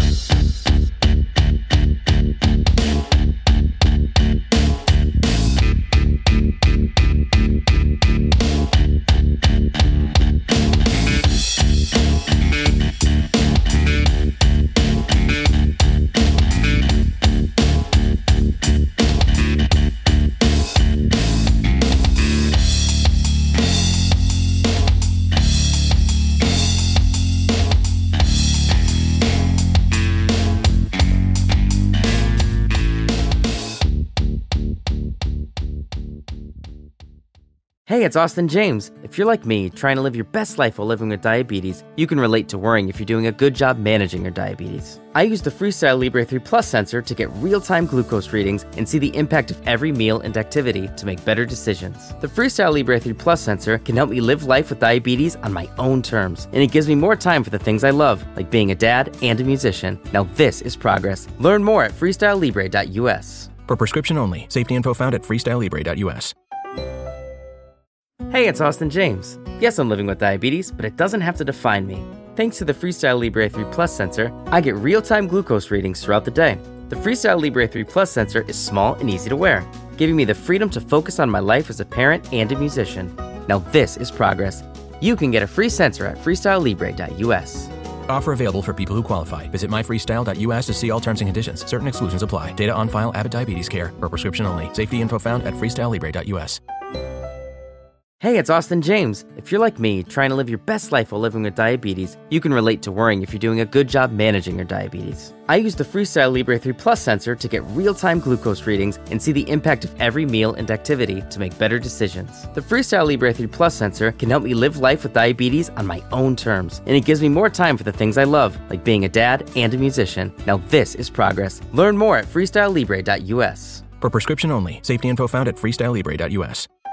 Hey, it's Austin James. If you're like me, trying to live your best life while living with diabetes, you can relate to worrying if you're doing a good job managing your diabetes. I use the Freestyle Libre 3 Plus sensor to get real-time glucose readings and see the impact of every meal and activity to make better decisions. The Freestyle Libre 3 Plus sensor can help me live life with diabetes on my own terms, and it gives me more time for the things I love, like being a dad and a musician. Now this is progress. Learn more at freestylelibre.us. For prescription only. Safety info found at freestylelibre.us. Hey, it's Austin James. Yes, I'm living with diabetes, but it doesn't have to define me. Thanks to the Freestyle Libre 3 Plus sensor, I get real-time glucose readings throughout the day. The Freestyle Libre 3 Plus sensor is small and easy to wear, giving me the freedom to focus on my life as a parent and a musician. Now this is progress. You can get a free sensor at freestylelibre.us. Offer available for people who qualify. Visit myfreestyle.us to see all terms and conditions. Certain exclusions apply. Data on file, Abbott Diabetes Care. For prescription only. Safety info found at freestylelibre.us. Hey, it's Austin James. If you're like me, trying to live your best life while living with diabetes, you can relate to worrying if you're doing a good job managing your diabetes. I use the Freestyle Libre 3 Plus sensor to get real-time glucose readings and see the impact of every meal and activity to make better decisions. The Freestyle Libre 3 Plus sensor can help me live life with diabetes on my own terms, and it gives me more time for the things I love, like being a dad and a musician. Now this is progress. Learn more at freestylelibre.us. For prescription only. Safety info found at freestylelibre.us.